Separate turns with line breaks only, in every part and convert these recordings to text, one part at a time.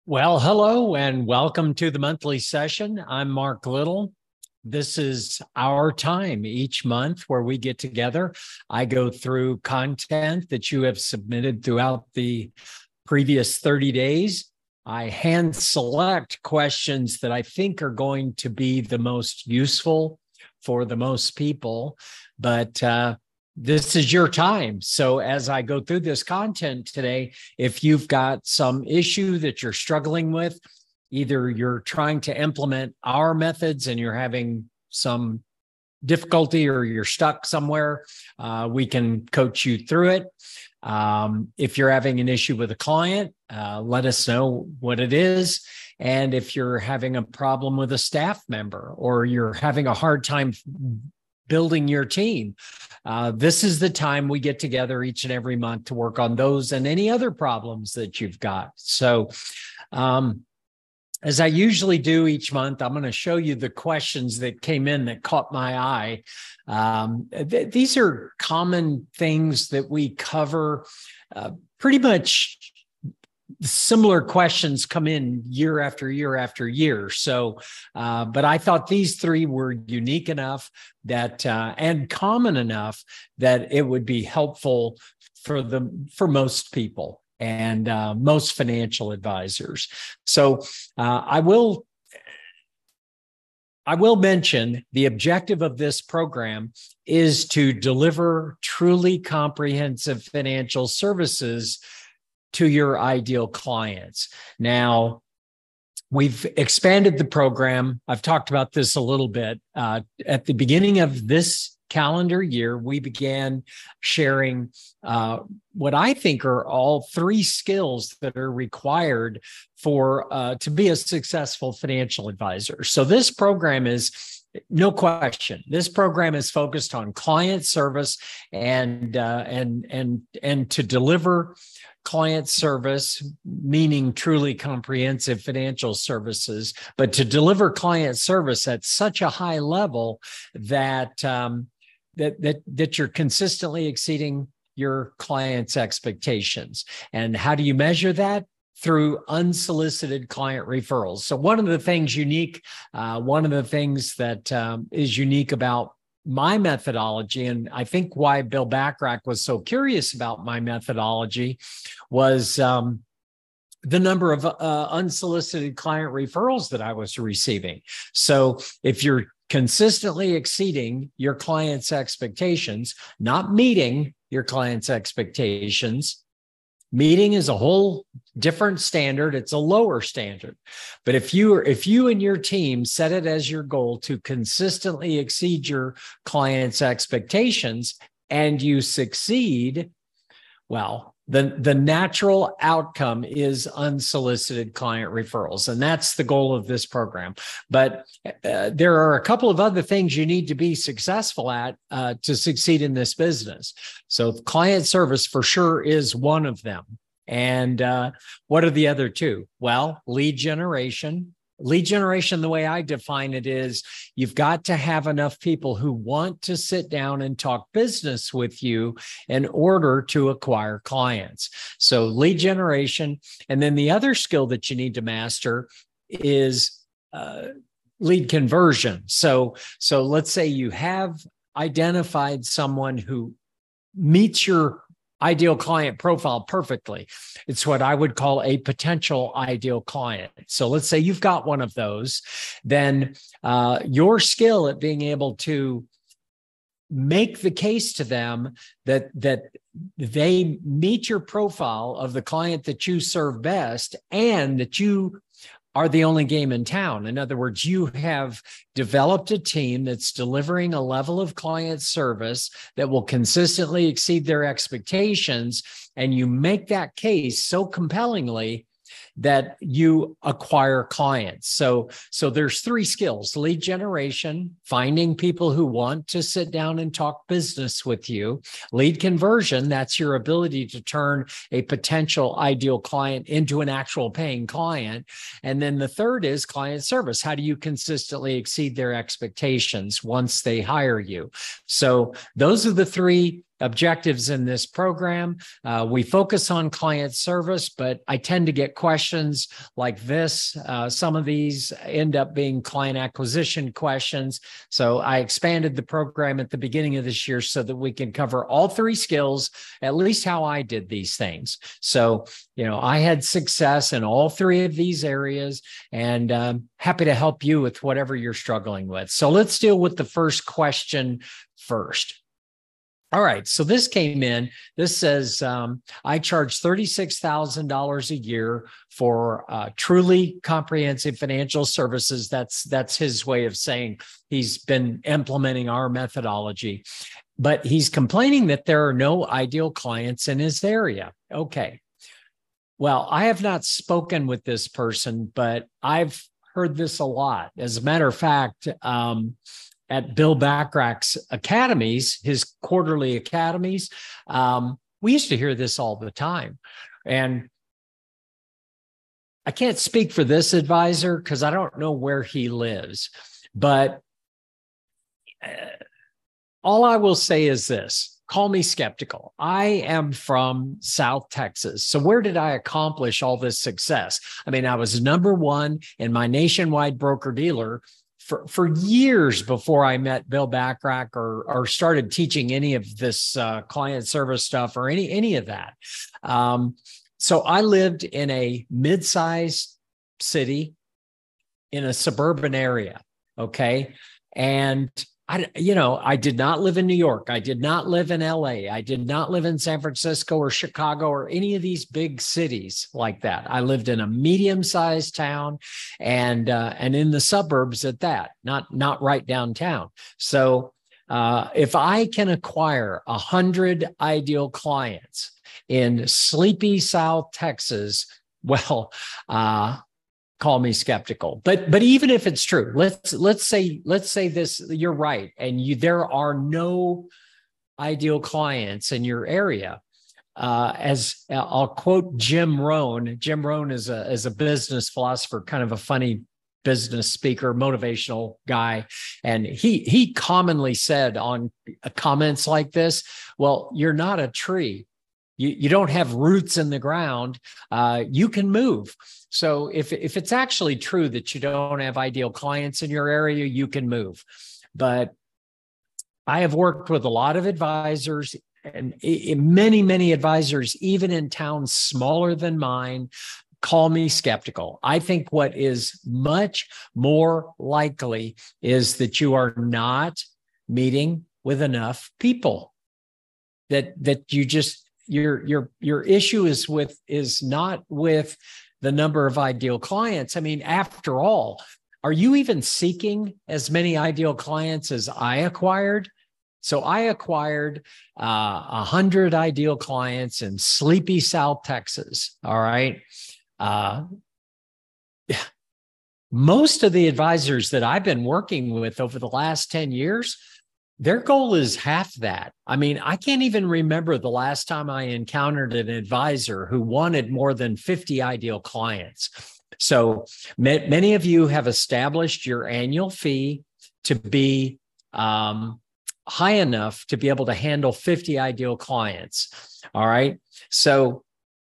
Well, hello and welcome to the monthly session. I'm Mark Little. This is our time each month where we get together. I go through content that you have submitted throughout the previous 30 days. I hand select questions that I think are going to be the most useful for the most people, but this is your time. So as I go through this content today, if you've got some issue that you're struggling with, either you're trying to implement our methods and you're having some difficulty or you're stuck somewhere, we can coach you through it. If you're having an issue with a client, let us know what it is. And if you're having a problem with a staff member or you're having a hard time building your team, this is the time we get together each and every month to work on those and any other problems that you've got. So as I usually do each month, I'm going to show you the questions that came in that caught my eye. These are common things that we cover. Pretty much similar questions come in year after year after year. So, but I thought these three were unique enough that and common enough that it would be helpful for most people and most financial advisors. So I will mention the objective of this program is to deliver truly comprehensive financial services to your ideal clients. Now, we've expanded the program. I've talked about this a little bit. At the beginning of this calendar year, we began sharing what I think are all three skills that are required for to be a successful financial advisor. So this program is, no question, this program is focused on client service and to deliver client service, meaning truly comprehensive financial services, but to deliver client service at such a high level that that you're consistently exceeding your client's expectations. And how do you measure that? Through unsolicited client referrals. So one of the things that is unique about my methodology, and I think why Bill Bachrach was so curious about my methodology, was the number of unsolicited client referrals that I was receiving. So if you're consistently exceeding your client's expectations, not meeting your client's expectations, meeting is a whole different standard. It's a lower standard. But if you and your team set it as your goal to consistently exceed your client's expectations and you succeed, well, the natural outcome is unsolicited client referrals. And that's the goal of this program. But there are a couple of other things you need to be successful at to succeed in this business. So client service for sure is one of them. And what are the other two? Well, lead generation. Lead generation, the way I define it, is you've got to have enough people who want to sit down and talk business with you in order to acquire clients. So lead generation. And then the other skill that you need to master is lead conversion. So let's say you have identified someone who meets your ideal client profile perfectly. It's what I would call a potential ideal client. So let's say you've got one of those, then your skill at being able to make the case to them that they meet your profile of the client that you serve best and that you are the only game in town. In other words, you have developed a team that's delivering a level of client service that will consistently exceed their expectations, and you make that case so compellingly that you acquire clients. So there's three skills: lead generation, finding people who want to sit down and talk business with you; lead conversion, that's your ability to turn a potential ideal client into an actual paying client. And then the third is client service. How do you consistently exceed their expectations once they hire you? So those are the three objectives in this program. We focus on client service, but I tend to get questions like this. Some of these end up being client acquisition questions. So I expanded the program at the beginning of this year so that we can cover all three skills, at least how I did these things. So, I had success in all three of these areas, and happy to help you with whatever you're struggling with. So let's deal with the first question first. All right, so this came in. This says, I charge $36,000 a year for truly comprehensive financial services. That's his way of saying he's been implementing our methodology. But he's complaining that there are no ideal clients in his area. Okay. Well, I have not spoken with this person, but I've heard this a lot. As a matter of fact, at Bill Bachrach's academies, his quarterly academies, we used to hear this all the time. And I can't speak for this advisor because I don't know where he lives, but all I will say is this. Call me skeptical. I am from South Texas. So where did I accomplish all this success? I mean, I was number one in my nationwide broker-dealer for years before I met Bill Bachrach or started teaching any of this client service stuff or any of that. So I lived in a mid-sized city in a suburban area, okay? And I did not live in New York. I did not live in LA. I did not live in San Francisco or Chicago or any of these big cities like that. I lived in a medium-sized town and in the suburbs at that, not right downtown. So if I can acquire 100 ideal clients in sleepy South Texas, well, call me skeptical, but even if it's true, let's say this, you're right, and there are no ideal clients in your area. As I'll quote Jim Rohn. Jim Rohn is a business philosopher, kind of a funny business speaker, motivational guy, and he commonly said on comments like this, "Well, you're not a tree. You don't have roots in the ground. You can move." So if it's actually true that you don't have ideal clients in your area, you can move. But I have worked with a lot of advisors and many advisors, even in towns smaller than mine. Call me skeptical. I think what is much more likely is that you are not meeting with enough people, that you just, your issue is not with the number of ideal clients. I mean, after all, are you even seeking as many ideal clients as I acquired? So I acquired 100 ideal clients in sleepy South Texas. All right. Most of the advisors that I've been working with over the last 10 years, their goal is half that. I mean, I can't even remember the last time I encountered an advisor who wanted more than 50 ideal clients. So many of you have established your annual fee to be high enough to be able to handle 50 ideal clients. All right. So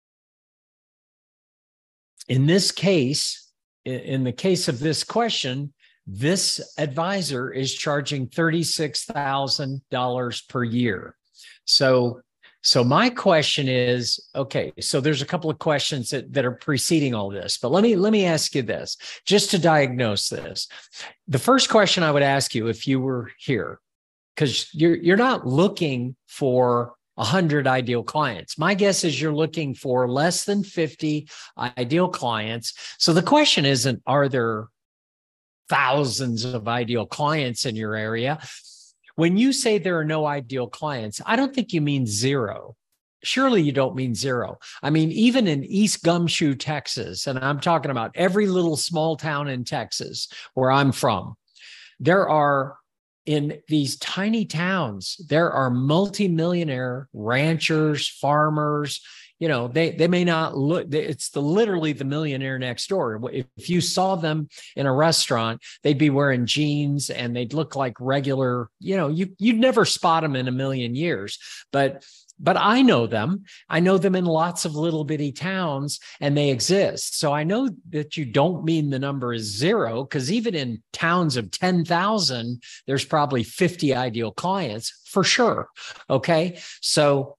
in this case, in the case of this question, this advisor is charging $36,000 per year. So my question is, okay, so there's a couple of questions that are preceding all this, but let me ask you this, just to diagnose this. The first question I would ask you if you were here, because you're not looking for 100 ideal clients. My guess is you're looking for less than 50 ideal clients. So the question isn't, are there thousands of ideal clients in your area? When you say there are no ideal clients, I don't think you mean zero. Surely you don't mean zero. I mean, even in East Gumshoe, Texas, and I'm talking about every little small town in Texas where I'm from, there are, in these tiny towns, there are multimillionaire ranchers, farmers, they may not look, it's literally the millionaire next door. If you saw them in a restaurant, they'd be wearing jeans and they'd look like regular, you'd never spot them in a million years. But I know them. I know them in lots of little bitty towns, and they exist. So I know that you don't mean the number is zero, because even in towns of 10,000, there's probably 50 ideal clients for sure. Okay. So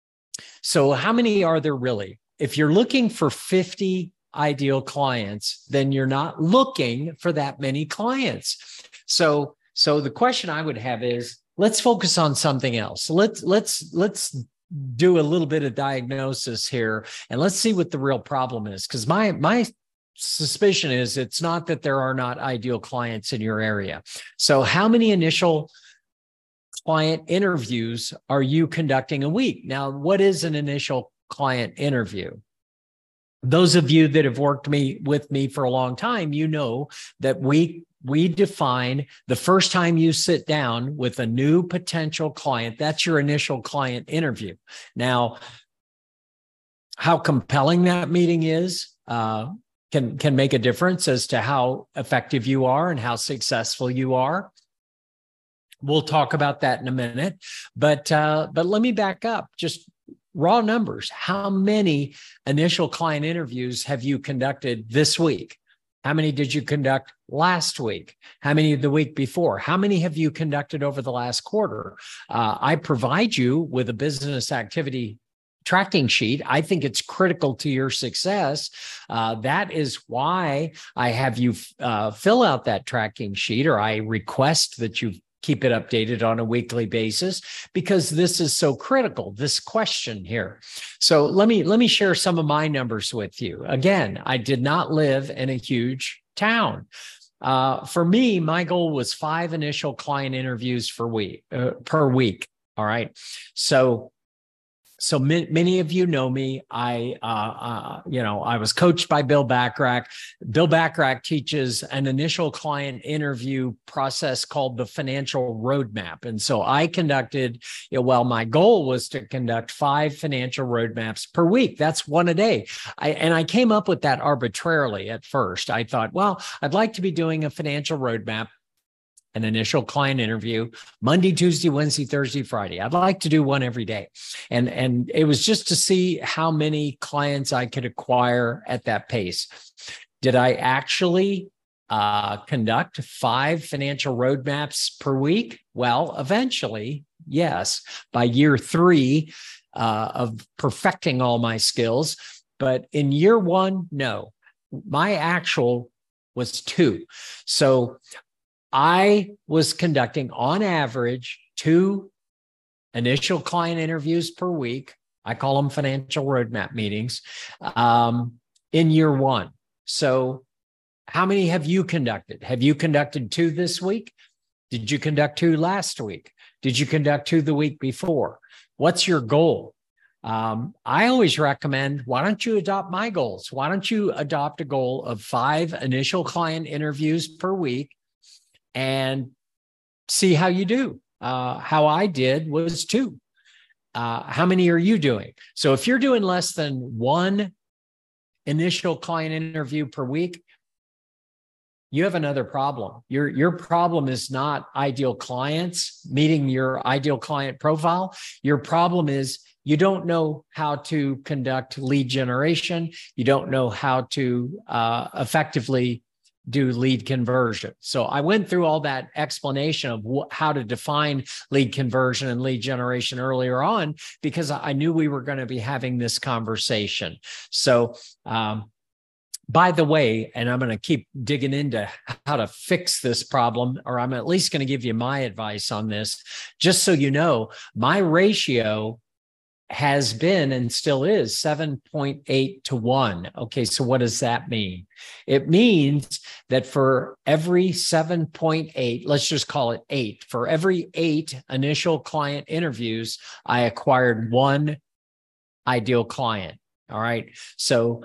how many are there really? If you're looking for 50 ideal clients, then you're not looking for that many clients. So the question I would have is, let's focus on something else. Let's do a little bit of diagnosis here, and let's see what the real problem is. Because my suspicion is it's not that there are not ideal clients in your area. So how many initial client interviews are you conducting a week? Now, what is an initial client interview? Those of you that have worked with me for a long time, you know that we define the first time you sit down with a new potential client, that's your initial client interview. Now, how compelling that meeting is can make a difference as to how effective you are and how successful you are. We'll talk about that in a minute, but let me back up. Just raw numbers. How many initial client interviews have you conducted this week? How many did you conduct last week? How many the week before? How many have you conducted over the last quarter? I provide you with a business activity tracking sheet. I think it's critical to your success. That is why I have you fill out that tracking sheet, or I request that you keep it updated on a weekly basis, because this is so critical, this question here. So let me share some of my numbers with you. Again, I did not live in a huge town. For me, my goal was 5 initial client interviews per week. All right. So many of you know me. I was coached by Bill Bachrach. Bill Bachrach teaches an initial client interview process called the financial roadmap. And so I conducted, my goal was to conduct 5 financial roadmaps per week. That's 1 a day. I came up with that arbitrarily at first. I thought, I'd like to be doing a financial roadmap, an initial client interview, Monday, Tuesday, Wednesday, Thursday, Friday. I'd like to do 1 every day. And it was just to see how many clients I could acquire at that pace. Did I actually conduct 5 financial roadmaps per week? Well, eventually, yes, by year 3 of perfecting all my skills. But in year 1, no, my actual was 2. So I was conducting, on average, 2 initial client interviews per week. I call them financial roadmap meetings in year 1. So how many have you conducted? Have you conducted 2 this week? Did you conduct 2 last week? Did you conduct 2 the week before? What's your goal? I always recommend, why don't you adopt my goals? Why don't you adopt a goal of 5 initial client interviews per week and see how you do? How I did was 2. How many are you doing? So if you're doing less than 1 initial client interview per week, you have another problem. Your problem is not ideal clients, meeting your ideal client profile. Your problem is you don't know how to conduct lead generation. You don't know how to effectively do lead conversion. So I went through all that explanation of how to define lead conversion and lead generation earlier on, because I knew we were going to be having this conversation. So, by the way, and I'm going to keep digging into how to fix this problem, or I'm at least going to give you my advice on this, just so you know, my ratio has been and still is 7.8 to 1. Okay, so what does that mean? It means that for every 7.8, let's just call it 8, for every 8 initial client interviews, I acquired 1 ideal client. All right. So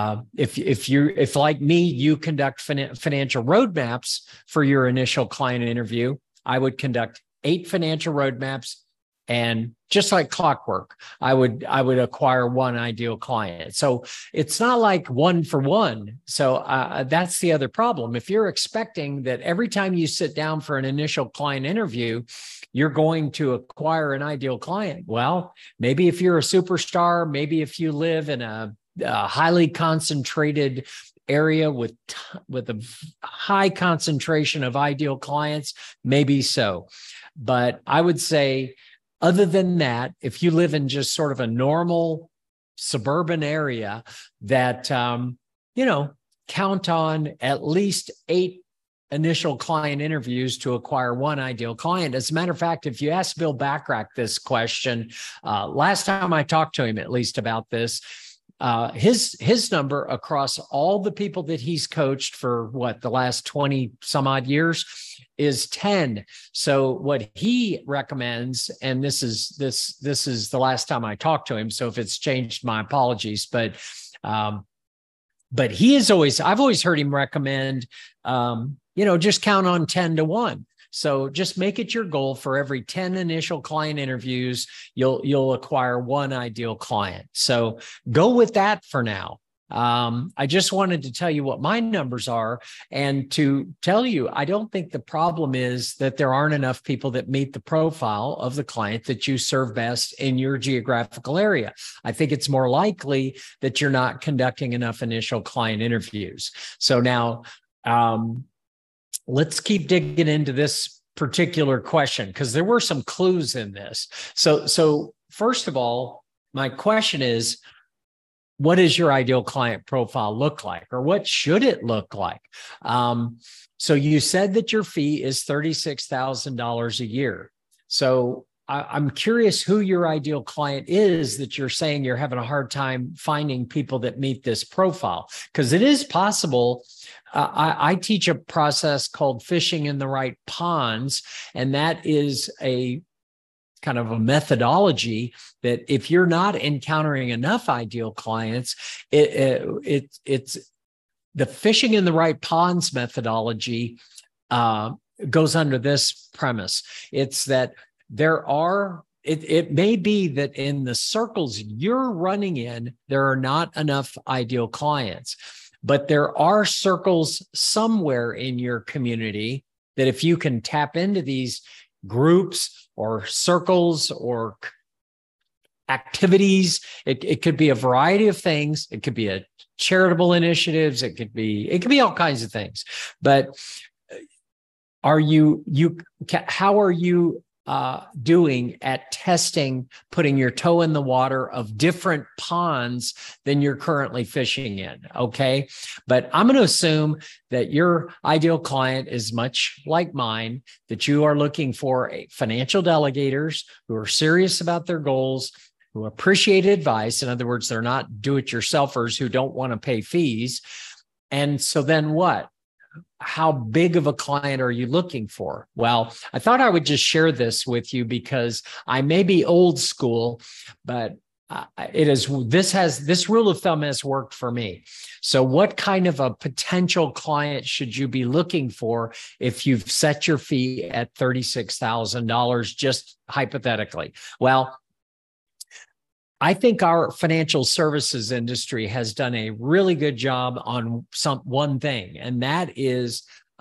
if like me, you conduct financial roadmaps for your initial client interview, I would conduct 8 financial roadmaps And just like clockwork, I would acquire one ideal client. So it's not like one for one. So that's the other problem. If you're expecting that every time you sit down for an initial client interview, you're going to acquire an ideal client. Well, maybe if you're a superstar, maybe if you live in a highly concentrated area with a high concentration of ideal clients, maybe so. But I would say, other than that, if you live in just sort of a normal suburban area, that, count on at least 8 initial client interviews to acquire one ideal client. As a matter of fact, if you ask Bill Bachrach this question, last time I talked to him at least about this, his number across all the people that he's coached for the last 20 some odd years is 10. So what he recommends, and this is the last time I talked to him, so if it's changed, my apologies, but he is I've always heard him recommend, just count on 10 to 1. So just make it your goal for every 10 initial client interviews, you'll acquire one ideal client. So go with that for now. I just wanted to tell you what my numbers are and to tell you, I don't think the problem is that there aren't enough people that meet the profile of the client that you serve best in your geographical area. I think it's more likely that you're not conducting enough initial client interviews. So now, let's keep digging into this particular question because there were some clues in this. So first of all, my question is, what does your ideal client profile look like, or what should it look like? So you said that your fee is $36,000 a year. So I'm curious who your ideal client is that you're saying you're having a hard time finding people that meet this profile, because it is possible. I teach a process called fishing in the right ponds, and that is a kind of a methodology that if you're not encountering enough ideal clients, it's the fishing in the right ponds methodology goes under this premise. It's that it may be that in the circles you're running in, there are not enough ideal clients, but there are circles somewhere in your community that if you can tap into these groups or circles or activities, it could be a variety of things. It could be a charitable initiatives. It could be all kinds of things. But how are you doing at testing, putting your toe in the water of different ponds than you're currently fishing in? Okay. But I'm going to assume that your ideal client is much like mine, that you are looking for financial delegators who are serious about their goals, who appreciate advice. In other words, they're not do-it-yourselfers who don't want to pay fees. And so then what? How big of a client are you looking for? Well, I thought I would just share this with you because I may be old school, but this rule of thumb has worked for me. So what kind of a potential client should you be looking for if you've set your fee at $36,000, just hypothetically? Well, I think our financial services industry has done a really good job on one thing, and that is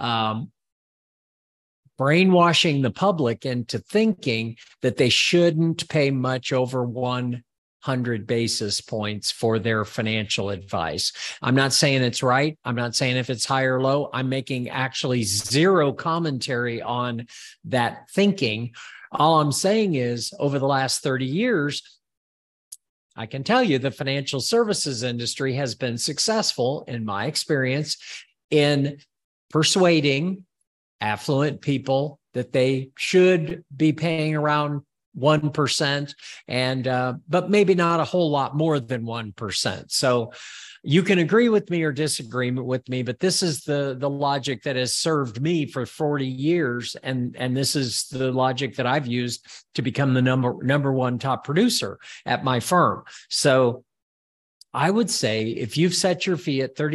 brainwashing the public into thinking that they shouldn't pay much over 100 basis points for their financial advice. I'm not saying it's right. I'm not saying if it's high or low. I'm making actually zero commentary on that thinking. All I'm saying is over the last 30 years, I can tell you the financial services industry has been successful, in my experience, in persuading affluent people that they should be paying around 1%, but maybe not a whole lot more than 1%. So you can agree with me or disagree with me, but this is the logic that has served me for 40 years. And this is the logic that I've used to become the number one top producer at my firm. So I would say if you've set your fee at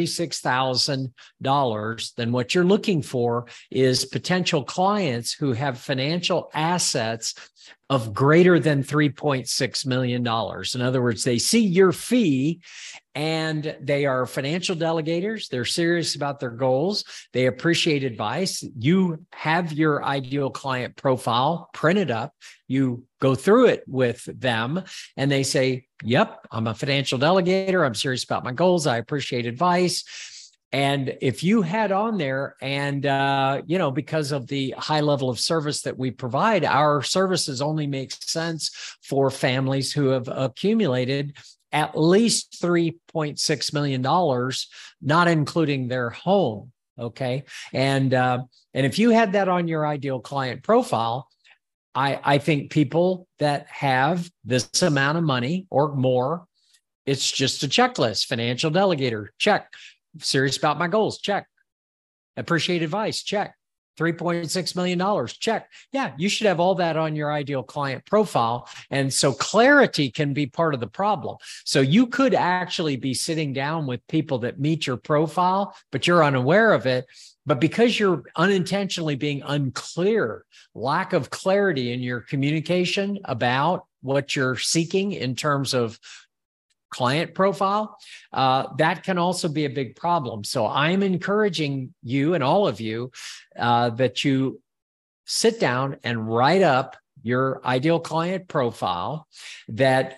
$36,000, then what you're looking for is potential clients who have financial assets of greater than $3.6 million. In other words, they see your fee and they are financial delegators. They're serious about their goals. They appreciate advice. You have your ideal client profile printed up. You go through it with them and they say, yep, I'm a financial delegator. I'm serious about my goals. I appreciate advice. And if you had on there and, because of the high level of service that we provide, our services only make sense for families who have accumulated at least $3.6 million, not including their home. Okay. And if you had that on your ideal client profile, I think people that have this amount of money or more, it's just a checklist. Financial delegator, check. Serious about my goals, check. Appreciate advice, check. $3.6 million, check. Yeah, you should have all that on your ideal client profile. And so clarity can be part of the problem. So you could actually be sitting down with people that meet your profile, but you're unaware of it. But because you're unintentionally being unclear, lack of clarity in your communication about what you're seeking in terms of client profile, that can also be a big problem. So I'm encouraging you and all of you that you sit down and write up your ideal client profile, that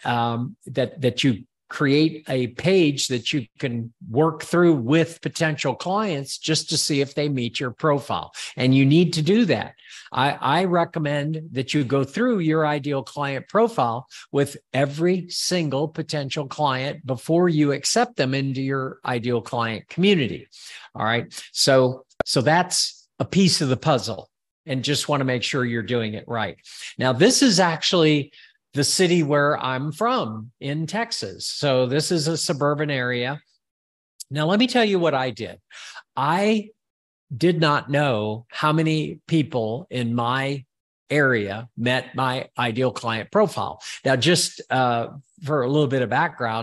you create a page that you can work through with potential clients just to see if they meet your profile. And you need to do that. I recommend that you go through your ideal client profile with every single potential client before you accept them into your ideal client community. All right. So that's a piece of the puzzle, and just want to make sure you're doing it right. Now, this is actually the city where I'm from in Texas. So this is a suburban area. Now, let me tell you what I did. I did not know how many people in my area met my ideal client profile. Now, just for a little bit of background,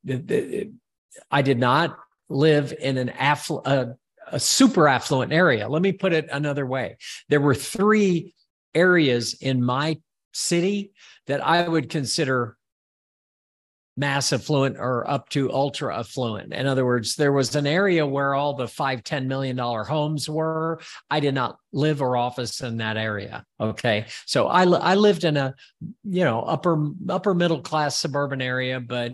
I did not live in a super affluent area. Let me put it another way. There were 3 areas in my city that I would consider mass affluent or up to ultra affluent. In other words, there was an area where all the $5-10 million homes were. I did not live or office in that area. Okay. So I lived in a, upper middle class suburban area, but,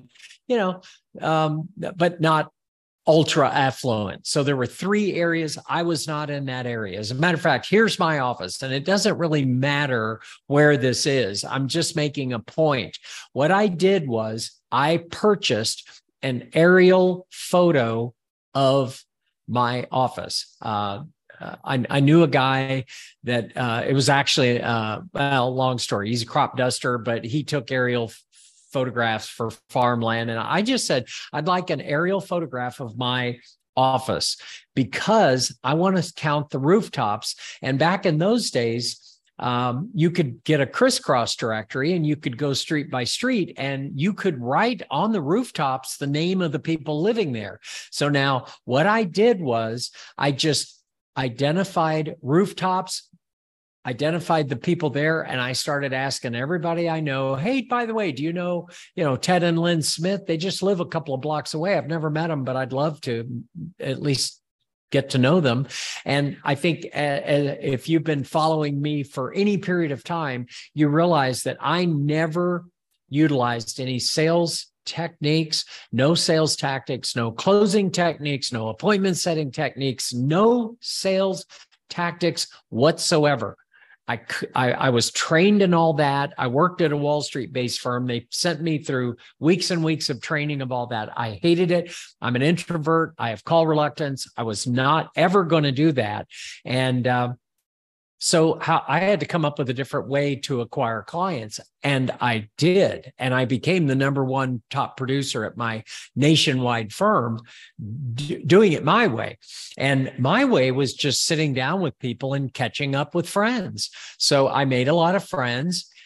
but not ultra affluent. So there were 3 areas. I was not in that area. As a matter of fact, here's my office, and it doesn't really matter where this is. I'm just making a point. What I did was I purchased an aerial photo of my office. I knew a guy that it was actually, long story. He's a crop duster, but he took aerial photographs for farmland. And I just said, I'd like an aerial photograph of my office because I want to count the rooftops. And back in those days, you could get a crisscross directory and you could go street by street and you could write on the rooftops the name of the people living there. So now what I did was I just identified rooftops, identified the people there, and I started asking everybody I know, hey, by the way, do you know Ted and Lynn Smith? They just live a couple of blocks away. I've never met them, but I'd love to at least get to know them. And I think if you've been following me for any period of time, you realize that I never utilized any sales techniques, no sales tactics, no closing techniques, no appointment setting techniques, no sales tactics whatsoever. I was trained in all that. I worked at a Wall Street-based firm. They sent me through weeks and weeks of training of all that. I hated it. I'm an introvert. I have call reluctance. I was not ever going to do that. And so I had to come up with a different way to acquire clients. And I did. And I became the #1 top producer at my nationwide firm, doing it my way. And my way was just sitting down with people and catching up with friends. So I made a lot of friends.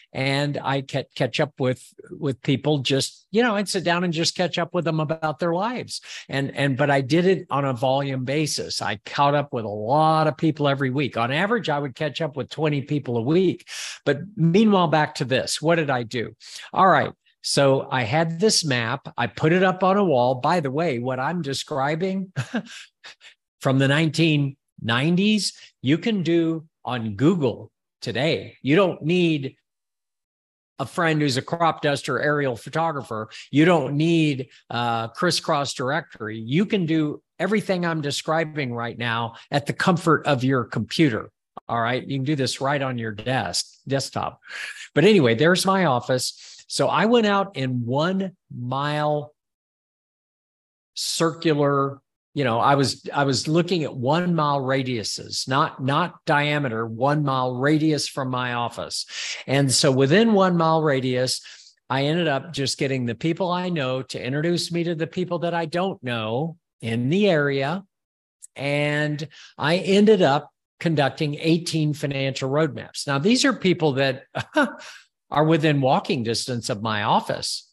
and I catch up with people. Just, I'd sit down and just catch up with them about their lives. But I did it on a volume basis. I caught up with a lot of people every week. On average, I would catch up with 20 people a week. But meanwhile, back to this, what did I do? All right. So I had this map. I put it up on a wall. By the way, what I'm describing from the 1990s, you can do on Google today. You don't need a friend who's a crop duster aerial photographer. You don't need crisscross directory. You can do everything I'm describing right now at the comfort of your computer. All right. You can do this right on your desktop. But anyway, there's my office. So I went out in 1 mile circular, I was looking at 1 mile radiuses, not diameter, 1 mile radius from my office. And so within 1 mile radius, I ended up just getting the people I know to introduce me to the people that I don't know in the area. And I ended up conducting 18 financial roadmaps. Now, these are people that are within walking distance of my office,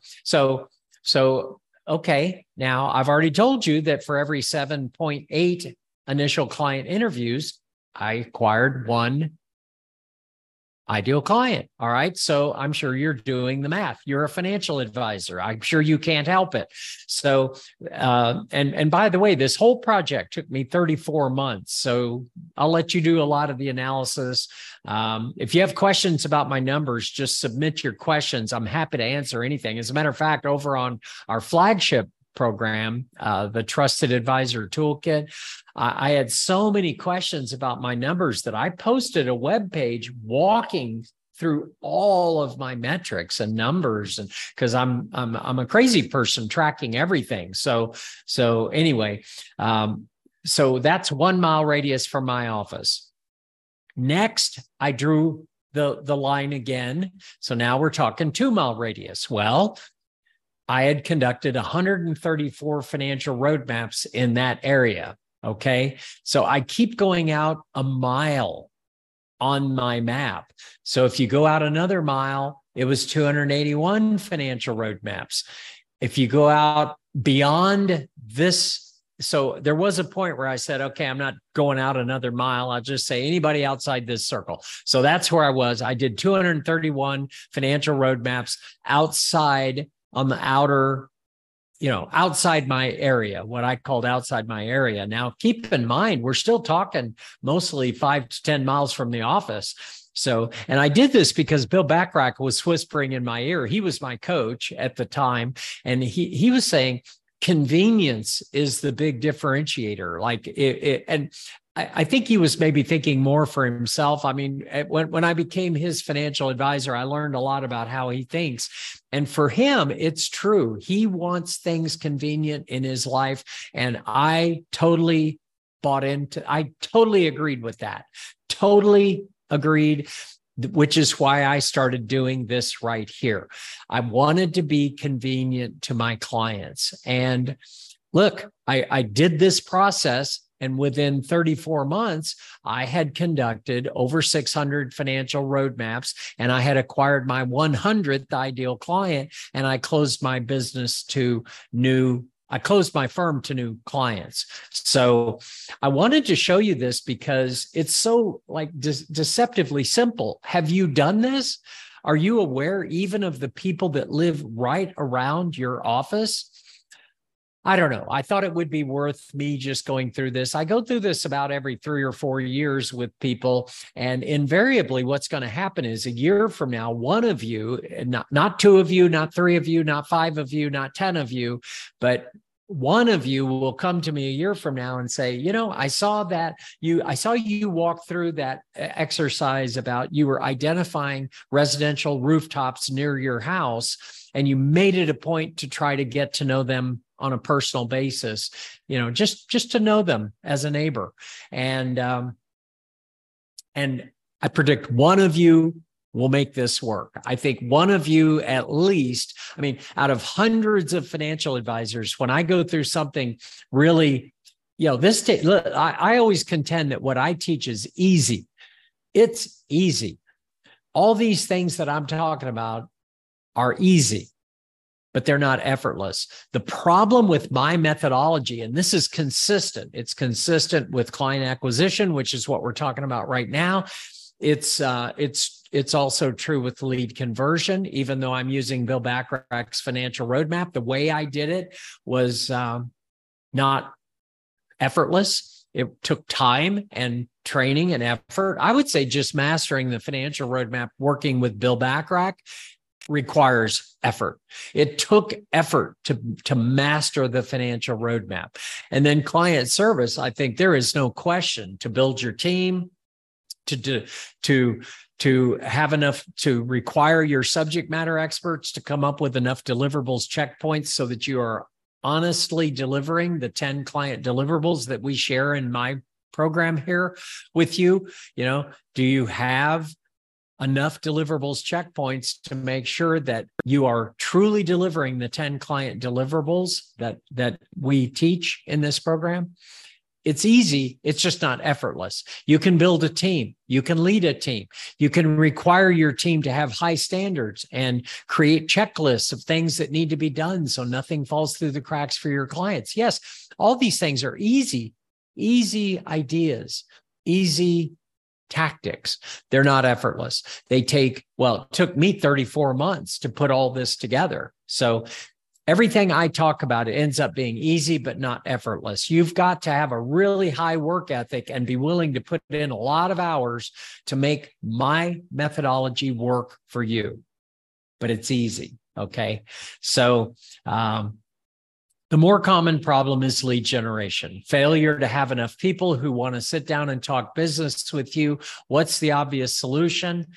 So, okay, now I've already told you that for every 7.8 initial client interviews, I acquired 1 ideal client. All right. So I'm sure you're doing the math. You're a financial advisor. I'm sure you can't help it. So, and by the way, this whole project took me 34 months. So I'll let you do a lot of the analysis. If you have questions about my numbers, just submit your questions. I'm happy to answer anything. As a matter of fact, over on our flagship program, the Trusted Advisor Toolkit, I had so many questions about my numbers that I posted a web page walking through all of my metrics and numbers, and because I'm a crazy person tracking everything. So anyway, so that's 1 mile radius from my office. Next, I drew the line again. So now we're talking 2 mile radius. Well, I had conducted 134 financial roadmaps in that area. Okay. So I keep going out a mile on my map. So if you go out another mile, it was 281 financial roadmaps. If you go out beyond this, so there was a point where I said, okay, I'm not going out another mile. I'll just say anybody outside this circle. So that's where I was. I did 231 financial roadmaps outside on the outer, outside my area, what I called outside my area. Now, keep in mind, we're still talking mostly 5 to 10 miles from the office. So, and I did this because Bill Bachrach was whispering in my ear. He was my coach at the time. And he was saying, convenience is the big differentiator. And I think he was maybe thinking more for himself. I mean, when I became his financial advisor, I learned a lot about how he thinks. And for him, it's true. He wants things convenient in his life. And I totally I totally agreed with that. Totally agreed, which is why I started doing this right here. I wanted to be convenient to my clients. And look, I did this process. And within 34 months, I had conducted over 600 financial roadmaps, and I had acquired my 100th ideal client, and I closed my firm to new clients. So I wanted to show you this because it's so deceptively simple. Have you done this? Are you aware even of the people that live right around your office? I don't know. I thought it would be worth me just going through this. I go through this about every 3 or 4 years with people. And invariably, what's going to happen is a year from now, one of you, not 2 of you, not 3 of you, not 5 of you, not 10 of you, but one of you will come to me a year from now and say, I saw you walk through that exercise about you were identifying residential rooftops near your house, and you made it a point to try to get to know them on a personal basis, just to know them as a neighbor. And I predict one of you will make this work. I think one of you at least, out of hundreds of financial advisors, when I go through something really, I always contend that what I teach is easy. It's easy. All these things that I'm talking about are easy, but they're not effortless. The problem with my methodology, and this is consistent, it's consistent with client acquisition, which is what we're talking about right now. It's also true with lead conversion. Even though I'm using Bill Bachrach's financial roadmap, the way I did it was not effortless. It took time and training and effort. I would say just mastering the financial roadmap, working with Bill Bachrach, requires effort. It took effort to master the financial roadmap. And then client service, I think there is no question, to build your team, to have enough, to require your subject matter experts to come up with enough deliverables checkpoints so that you are honestly delivering the 10 client deliverables that we share in my program here with you. You know, do you have enough deliverables checkpoints to make sure that you are truly delivering the 10 client deliverables that we teach in this program? It's easy. It's just not effortless. You can build a team. You can lead a team. You can require your team to have high standards and create checklists of things that need to be done so nothing falls through the cracks for your clients. Yes, all these things are easy ideas, easy tactics. They're not effortless. They take, well, it took me 34 months to put all this together. So everything I talk about, it ends up being easy, but not effortless. You've got to have a really high work ethic and be willing to put in a lot of hours to make my methodology work for you. But it's easy, okay? So the more common problem is lead generation, failure to have enough people who want to sit down and talk business with you. What's the obvious solution?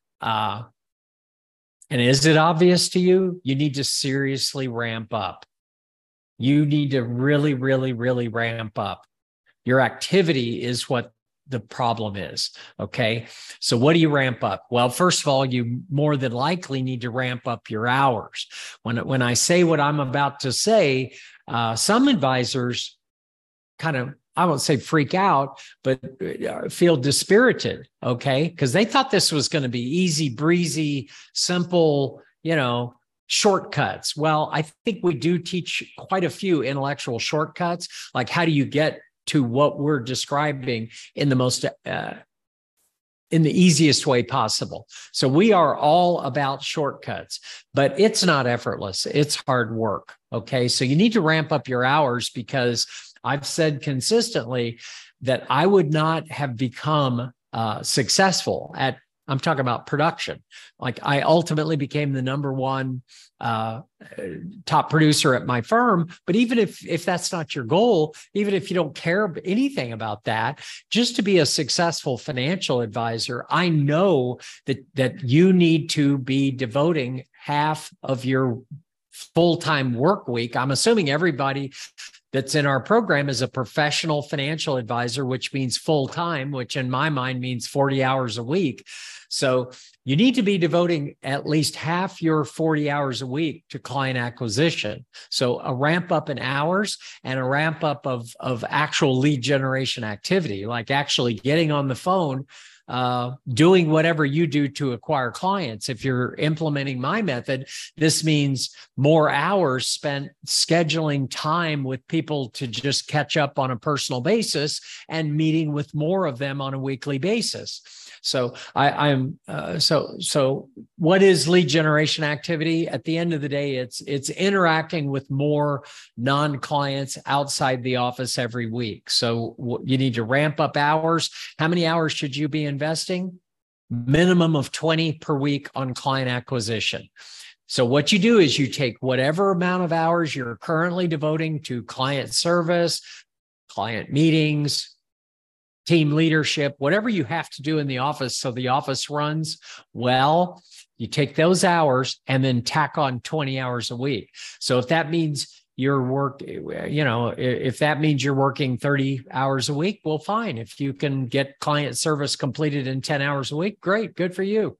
And is it obvious to you? You need to seriously ramp up. You need to really, really, really ramp up. Your activity is what the problem is, okay? So what do you ramp up? Well, first of all, you more than likely need to ramp up your hours. When I say what I'm about to say, some advisors kind of, I won't say freak out, but feel dispirited, okay? Because they thought this was going to be easy breezy, simple, shortcuts. Well, I think we do teach quite a few intellectual shortcuts, like how do you get to what we're describing in the most in the easiest way possible. So we are all about shortcuts, but it's not effortless. It's hard work, okay? So you need to ramp up your hours, because I've said consistently that I would not have become successful at, I'm talking about production. Like I ultimately became the number one top producer at my firm. But even if that's not your goal, even if you don't care anything about that, just to be a successful financial advisor, I know that you need to be devoting half of your full-time work week. I'm assuming everybody that's in our program is a professional financial advisor, which means full-time, which in my mind means 40 hours a week. So you need to be devoting at least half your 40 hours a week to client acquisition. So a ramp up in hours and a ramp up of actual lead generation activity, like actually getting on the phone, doing whatever you do to acquire clients. If you're implementing my method, this means more hours spent scheduling time with people to just catch up on a personal basis and meeting with more of them on a weekly basis. So so what is lead generation activity? At the end of the day, it's interacting with more non-clients outside the office every week. So you need to ramp up hours. How many hours should you be investing? Minimum of 20 per week on client acquisition. So what you do is you take whatever amount of hours you're currently devoting to client service, client meetings, team leadership, whatever you have to do in the office so the office runs well, you take those hours and then tack on 20 hours a week. So if that means if that means you're working 30 hours a week, well, fine. If you can get client service completed in 10 hours a week, great, good for you.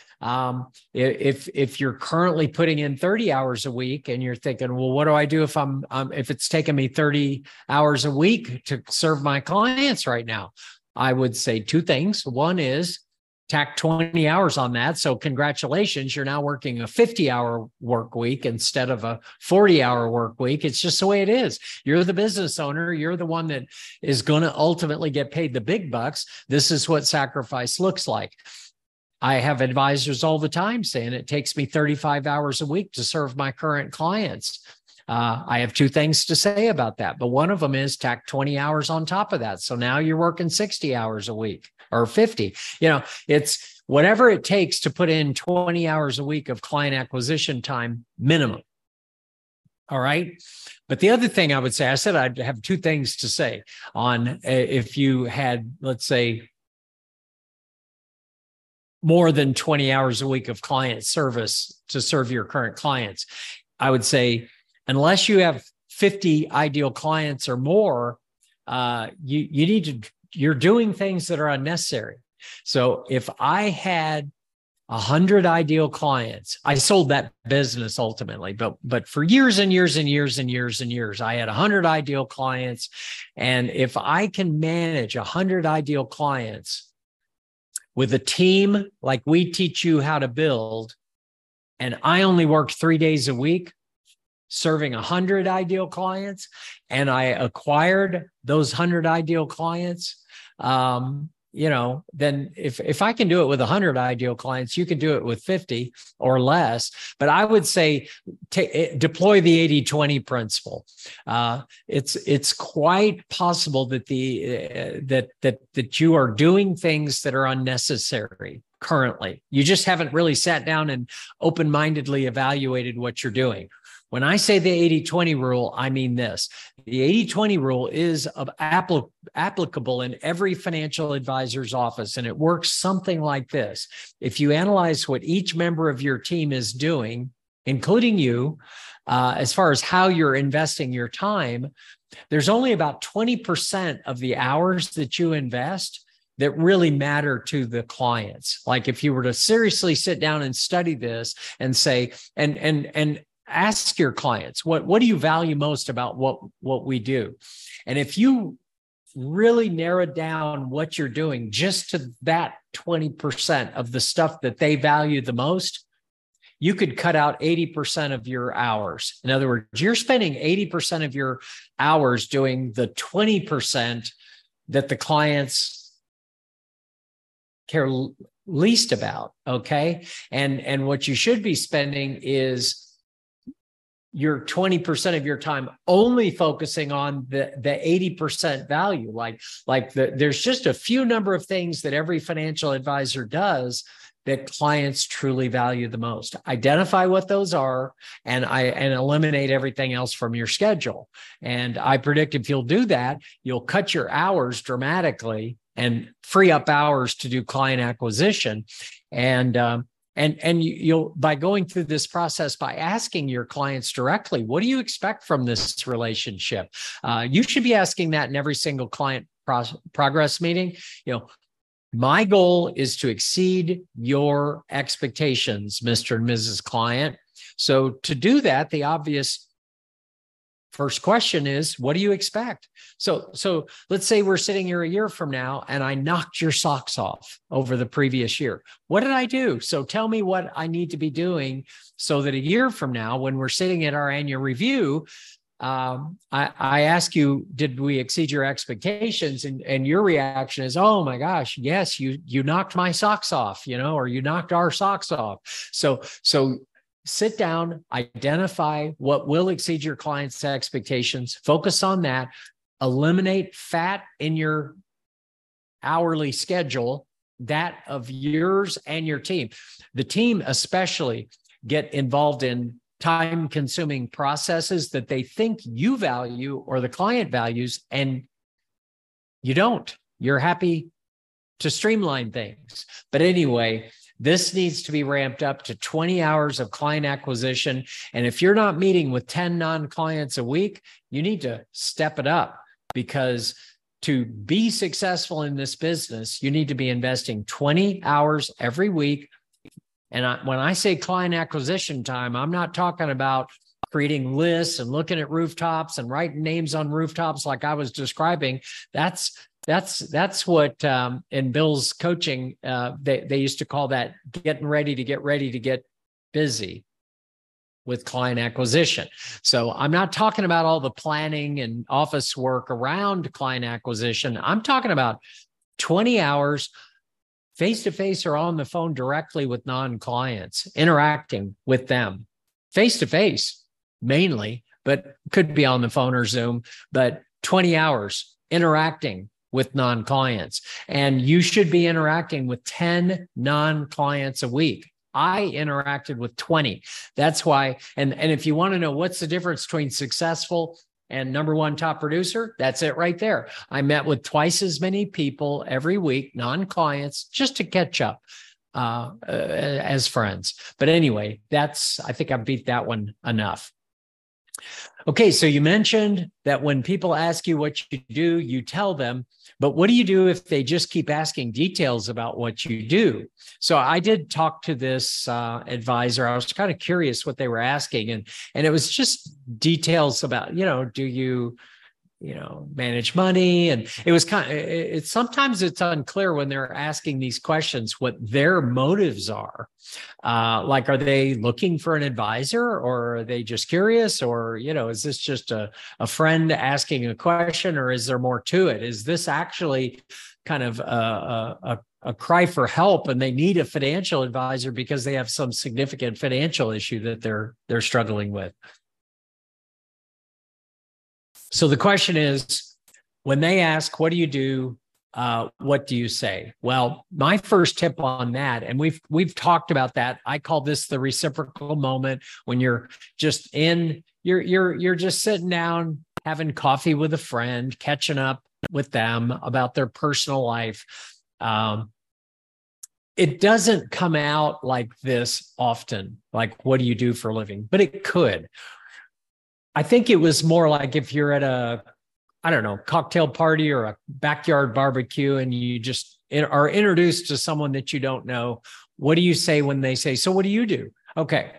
If you're currently putting in 30 hours a week and you're thinking, well, what do I do if it's taking me 30 hours a week to serve my clients right now? I would say two things. One is tack 20 hours on that. So congratulations, you're now working a 50-hour work week instead of a 40-hour work week. It's just the way it is. You're the business owner. You're the one that is going to ultimately get paid the big bucks. This is what sacrifice looks like. I have advisors all the time saying it takes me 35 hours a week to serve my current clients. I have two things to say about that, but one of them is tack 20 hours on top of that. So now you're working 60 hours a week or 50. It's whatever it takes to put in 20 hours a week of client acquisition time minimum. All right. But the other thing I would say, I said I'd have two things to say on if you had, let's say, more than 20 hours a week of client service to serve your current clients. I would say, unless you have 50 ideal clients or more, you're doing things that are unnecessary. So if I had 100 ideal clients, I sold that business ultimately, but for years and years and years and years and years, I had 100 ideal clients. And if I can manage 100 ideal clients with a team like we teach you how to build, and I only work 3 days a week, serving 100 ideal clients, and I acquired those 100 ideal clients, then if I can do it with 100 ideal clients, you can do it with 50 or less. But I would say deploy the 80-20 principle. It's quite possible that that you are doing things that are unnecessary currently. You just haven't really sat down and open-mindedly evaluated what you're doing. When I say the 80-20 rule, I mean this. The 80-20 rule is applicable in every financial advisor's office, and it works something like this. If you analyze what each member of your team is doing, including you, as far as how you're investing your time, there's only about 20% of the hours that you invest that really matter to the clients. Like if you were to seriously sit down and study this and say, and ask your clients, what do you value most about what we do? And if you really narrow down what you're doing just to that 20% of the stuff that they value the most, you could cut out 80% of your hours. In other words, you're spending 80% of your hours doing the 20% that the clients care least about, okay? And what you should be spending is your 20% of your time only focusing on the 80% value. There's just a few number of things that every financial advisor does that clients truly value the most. Identify what those are and eliminate everything else from your schedule. And I predict if you'll do that, you'll cut your hours dramatically and free up hours to do client acquisition. And you'll, by going through this process, by asking your clients directly, what do you expect from this relationship? You should be asking that in every single client progress meeting. My goal is to exceed your expectations, Mr. and Mrs. Client. So to do that, the obvious first question is, what do you expect? So let's say we're sitting here a year from now and I knocked your socks off over the previous year. What did I do? So tell me what I need to be doing so that a year from now, when we're sitting at our annual review, I ask you, did we exceed your expectations? And your reaction is, oh my gosh, yes, you knocked my socks off, or you knocked our socks off. So sit down, identify what will exceed your client's expectations, focus on that, eliminate fat in your hourly schedule, that of yours and your team. The team especially get involved in time-consuming processes that they think you value or the client values, and you don't. You're happy to streamline things. But anyway, this needs to be ramped up to 20 hours of client acquisition. And if you're not meeting with 10 non-clients a week, you need to step it up, because to be successful in this business, you need to be investing 20 hours every week. And when I say client acquisition time, I'm not talking about creating lists and looking at rooftops and writing names on rooftops like I was describing. That's That's what in Bill's coaching, they used to call that getting ready to get busy with client acquisition. So I'm not talking about all the planning and office work around client acquisition. I'm talking about 20 hours face-to-face or on the phone directly with non-clients, interacting with them face-to-face mainly, but could be on the phone or Zoom, but 20 hours interacting with non-clients. And you should be interacting with 10 non-clients a week. I interacted with 20. That's why, and if you want to know what's the difference between successful and number one top producer, that's it right there. I met with twice as many people every week, non-clients, just to catch up as friends. But anyway, I think I beat that one enough. Okay, so you mentioned that when people ask you what you do, you tell them, but what do you do if they just keep asking details about what you do? So I did talk to this advisor. I was kind of curious what they were asking, and it was just details about, do you manage money? And it was sometimes it's unclear when they're asking these questions what their motives are. Like, are they looking for an advisor, or are they just curious? Or, is this just a friend asking a question, or is there more to it? Is this actually kind of a cry for help and they need a financial advisor because they have some significant financial issue that they're struggling with? So the question is, when they ask, what do you do? What do you say? Well, my first tip on that, and we've talked about that. I call this the reciprocal moment, when you're just you're just sitting down, having coffee with a friend, catching up with them about their personal life. It doesn't come out like this often, like, what do you do for a living? But it could. I think it was more like if you're at a, cocktail party or a backyard barbecue, and you just are introduced to someone that you don't know. What do you say when they say, so what do you do? Okay.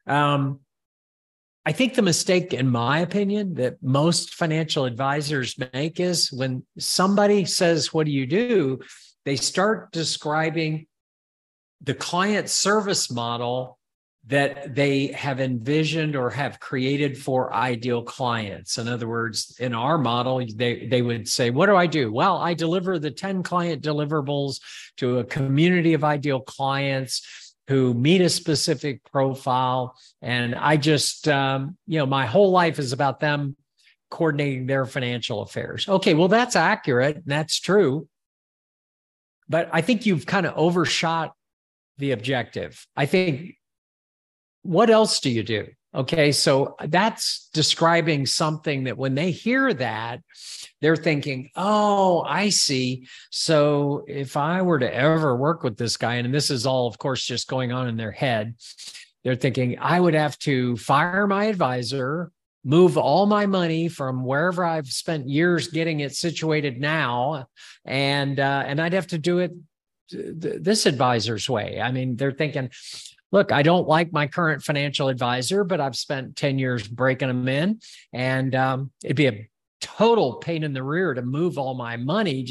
I think the mistake, in my opinion, that most financial advisors make is when somebody says, what do you do? They start describing the client service model that they have envisioned or have created for ideal clients. In other words, in our model, they would say, what do I do? Well, I deliver the 10 client deliverables to a community of ideal clients who meet a specific profile. And I just, my whole life is about them coordinating their financial affairs. Okay, well, that's accurate. And that's true. But I think you've kind of overshot the objective. I think, what else do you do? Okay, so that's describing something that when they hear that, they're thinking, oh, I see. So if I were to ever work with this guy, and this is all, of course, just going on in their head, they're thinking, I would have to fire my advisor, move all my money from wherever I've spent years getting it situated now, and I'd have to do it this advisor's way. I mean, they're thinking, look, I don't like my current financial advisor, but I've spent 10 years breaking them in, and it'd be a total pain in the rear to move all my money.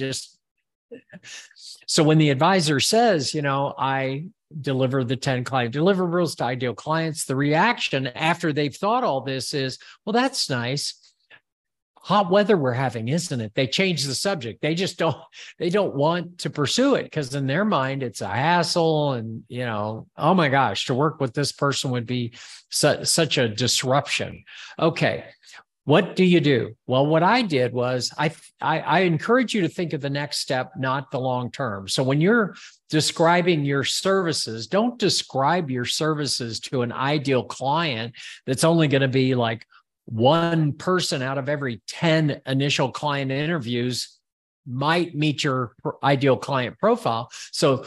So when the advisor says, I deliver the 10 client deliverables to ideal clients, the reaction after they've thought all this is, well, that's nice. Hot weather we're having, isn't it? They change the subject. They don't want to pursue it because in their mind, it's a hassle. And, oh my gosh, to work with this person would be such a disruption. Okay. What do you do? Well, what I did was I encourage you to think of the next step, not the long term. So when you're describing your services, don't describe your services to an ideal client that's only going to be like one person out of every 10 initial client interviews might meet your ideal client profile. So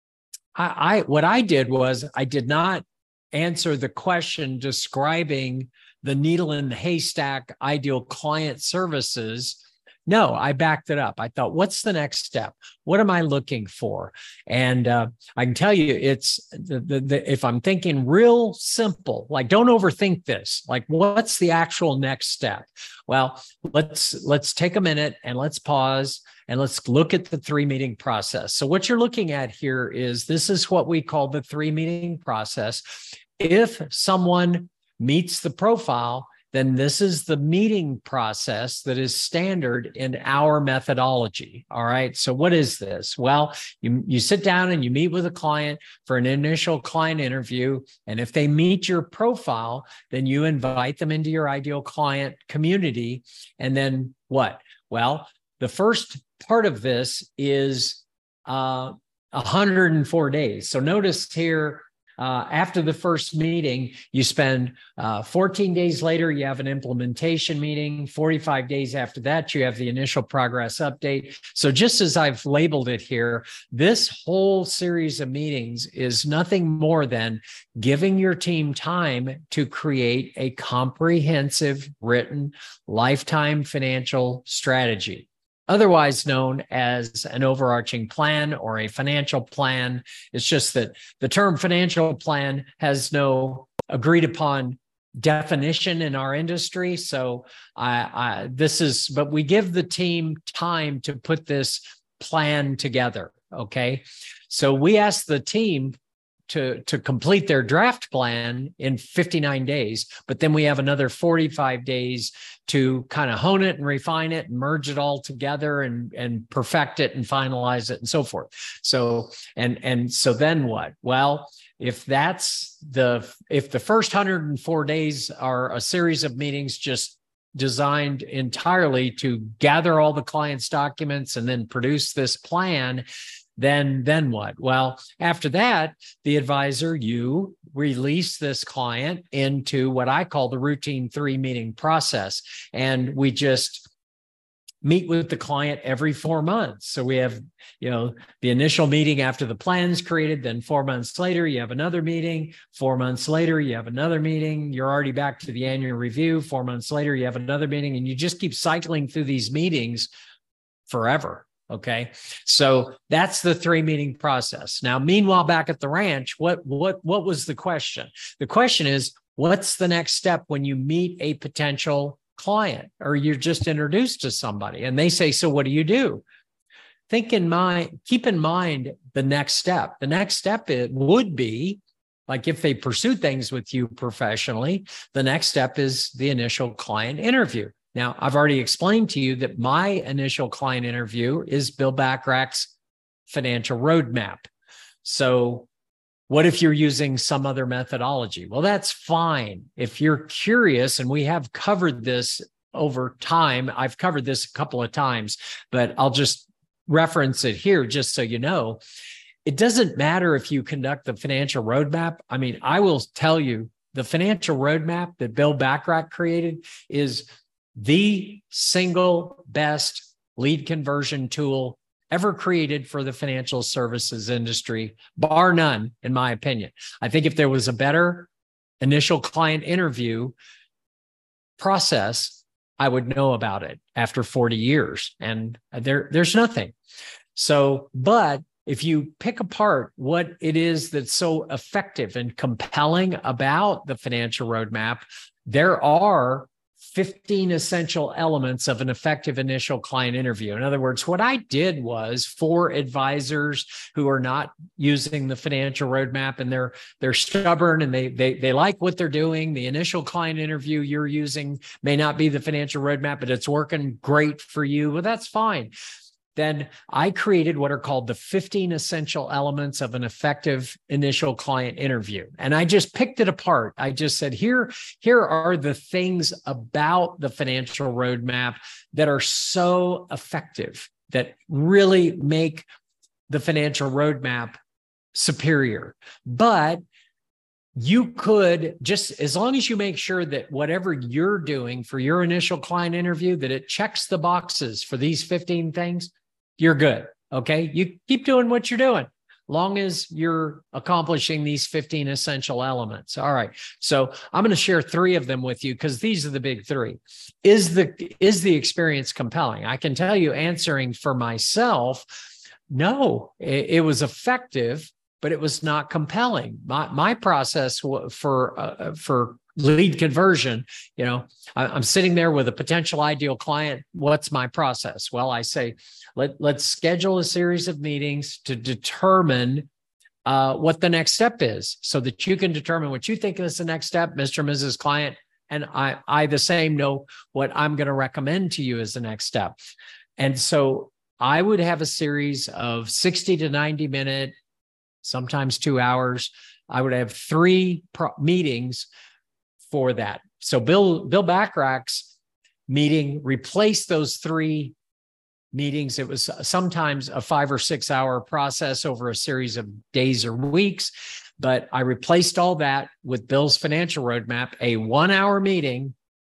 what I did was I did not answer the question describing the needle in the haystack ideal client services No, I backed it up. I thought, what's the next step? What am I looking for? And I can tell you, it's if I'm thinking real simple, like don't overthink this. Like, what's the actual next step? Well, let's take a minute and let's pause and let's look at the 3-meeting process. So what you're looking at here is this is what we call the 3-meeting process. If someone meets the profile, then this is the meeting process that is standard in our methodology. All right. So what is this? Well, you sit down and you meet with a client for an initial client interview. And if they meet your profile, then you invite them into your ideal client community. And then what? Well, the first part of this is 104 days. So notice here, after the first meeting, you spend 14 days later, you have an implementation meeting. 45 days after that, you have the initial progress update. So just as I've labeled it here, this whole series of meetings is nothing more than giving your team time to create a comprehensive written lifetime financial strategy, otherwise known as an overarching plan or a financial plan. It's just that the term financial plan has no agreed upon definition in our industry. So but we give the team time to put this plan together. Okay. So we ask the team to complete their draft plan in 59 days, but then we have another 45 days to kind of hone it and refine it and merge it all together and perfect it and finalize it and so forth. So, and so then what? Well, if the first 104 days are a series of meetings just designed entirely to gather all the client's documents and then produce this plan, then what? Well, after that, the advisor, you release this client into what I call the routine 3-meeting process. And we just meet with the client every 4 months. So we have, the initial meeting after the plan's created, then 4 months later, you have another meeting. 4 months later, you have another meeting. You're already back to the annual review. 4 months later, you have another meeting, and you just keep cycling through these meetings forever. Okay. So that's the 3-meeting process. Now, meanwhile, back at the ranch, what was the question? The question is, what's the next step when you meet a potential client or you're just introduced to somebody and they say, so what do you do? Keep in mind the next step. The next step would be, like if they pursue things with you professionally, the next step is the initial client interview. Now, I've already explained to you that my initial client interview is Bill Bachrach's financial roadmap. So what if you're using some other methodology? Well, that's fine. If you're curious, and we have covered this over time, I've covered this a couple of times, but I'll just reference it here just so you know. It doesn't matter if you conduct the financial roadmap. I mean, I will tell you, the financial roadmap that Bill Bachrach created is the single best lead conversion tool ever created for the financial services industry, bar none, in my opinion. I think if there was a better initial client interview process, I would know about it after 40 years, and there's nothing. So, but if you pick apart what it is that's so effective and compelling about the financial roadmap, there are 15 essential elements of an effective initial client interview. In other words, what I did was, for advisors who are not using the financial roadmap and they're stubborn and they like what they're doing, the initial client interview you're using may not be the financial roadmap, but it's working great for you. Well, that's fine. Then I created what are called the 15 essential elements of an effective initial client interview. And I just picked it apart. I just said, here are the things about the financial roadmap that are so effective, that really make the financial roadmap superior. But you could, just as long as you make sure that whatever you're doing for your initial client interview, that it checks the boxes for these 15 things, you're good. Okay. You keep doing what you're doing. long as you're accomplishing these 15 essential elements. All right. So I'm going to share 3 of them with you because these are the big 3. Is the experience compelling? I can tell you, answering for myself, no, it was effective, but it was not compelling. My process for lead conversion, I'm sitting there with a potential ideal client. What's my process? Well, I say, let's schedule a series of meetings to determine what the next step is, so that you can determine what you think is the next step, Mr. and Mrs. Client. And I the same know what I'm going to recommend to you as the next step. And so I would have a series of 60 to 90 minute, sometimes 2 hours. I would have 3 meetings for that. So Bill Bachrach's meeting replaced those 3 meetings. It was sometimes a 5 or 6 hour process over a series of days or weeks, but I replaced all that with Bill's financial roadmap, a 1 hour meeting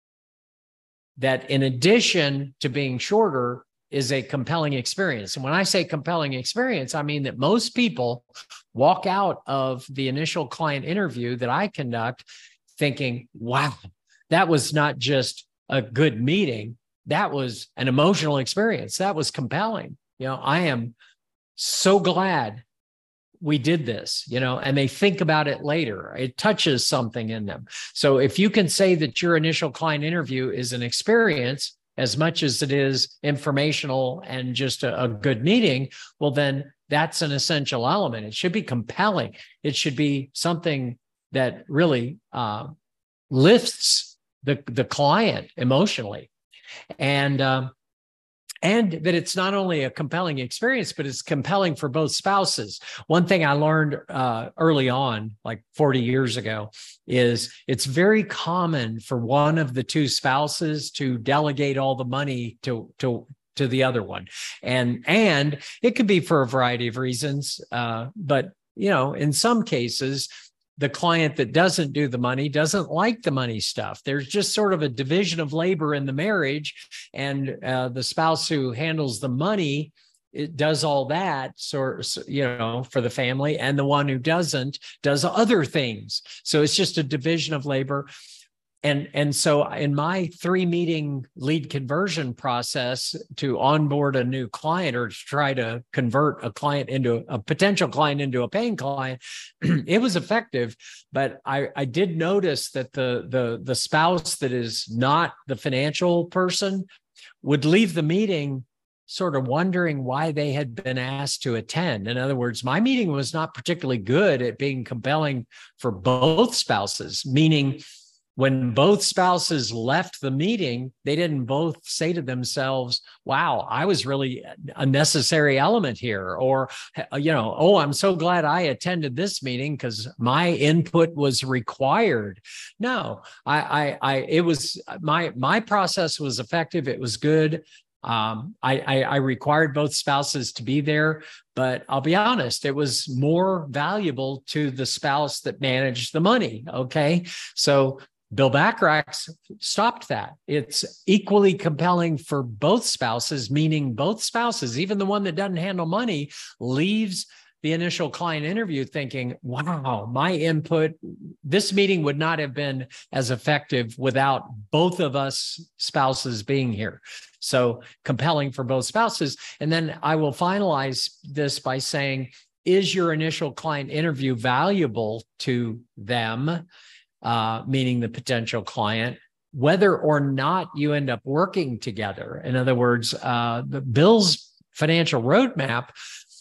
that, in addition to being shorter, is a compelling experience. And when I say compelling experience, I mean that most people walk out of the initial client interview that I conduct thinking, wow, that was not just a good meeting. That was an emotional experience. That was compelling. I am so glad we did this, and they think about it later. It touches something in them. So if you can say that your initial client interview is an experience as much as it is informational and just a good meeting, well, then that's an essential element. It should be compelling. It should be something that really lifts the client emotionally, and that it's not only a compelling experience, but it's compelling for both spouses. One thing I learned early on, like 40 years ago, is it's very common for one of the 2 spouses to delegate all the money to the other one, and it could be for a variety of reasons, but in some cases, the client that doesn't do the money doesn't like the money stuff. There's just sort of a division of labor in the marriage, and the spouse who handles the money, it does all that for the family, and the one who doesn't does other things. So it's just a division of labor. And so in my 3 meeting lead conversion process to onboard a new client, or to try to convert a potential client into a paying client, it was effective. But I did notice that the spouse that is not the financial person would leave the meeting sort of wondering why they had been asked to attend. In other words, my meeting was not particularly good at being compelling for both spouses, meaning when both spouses left the meeting, they didn't both say to themselves, wow, I was really a necessary element here. Or, oh, I'm so glad I attended this meeting because my input was required. No, it was my process was effective. It was good. I required both spouses to be there, but I'll be honest, it was more valuable to the spouse that managed the money. Okay. So Bill Bachrach stopped that. It's equally compelling for both spouses, meaning both spouses, even the one that doesn't handle money, leaves the initial client interview thinking, wow, my input, this meeting would not have been as effective without both of us spouses being here. So compelling for both spouses. And then I will finalize this by saying, is your initial client interview valuable to them? Meaning the potential client, whether or not you end up working together. In other words, Bill's financial roadmap,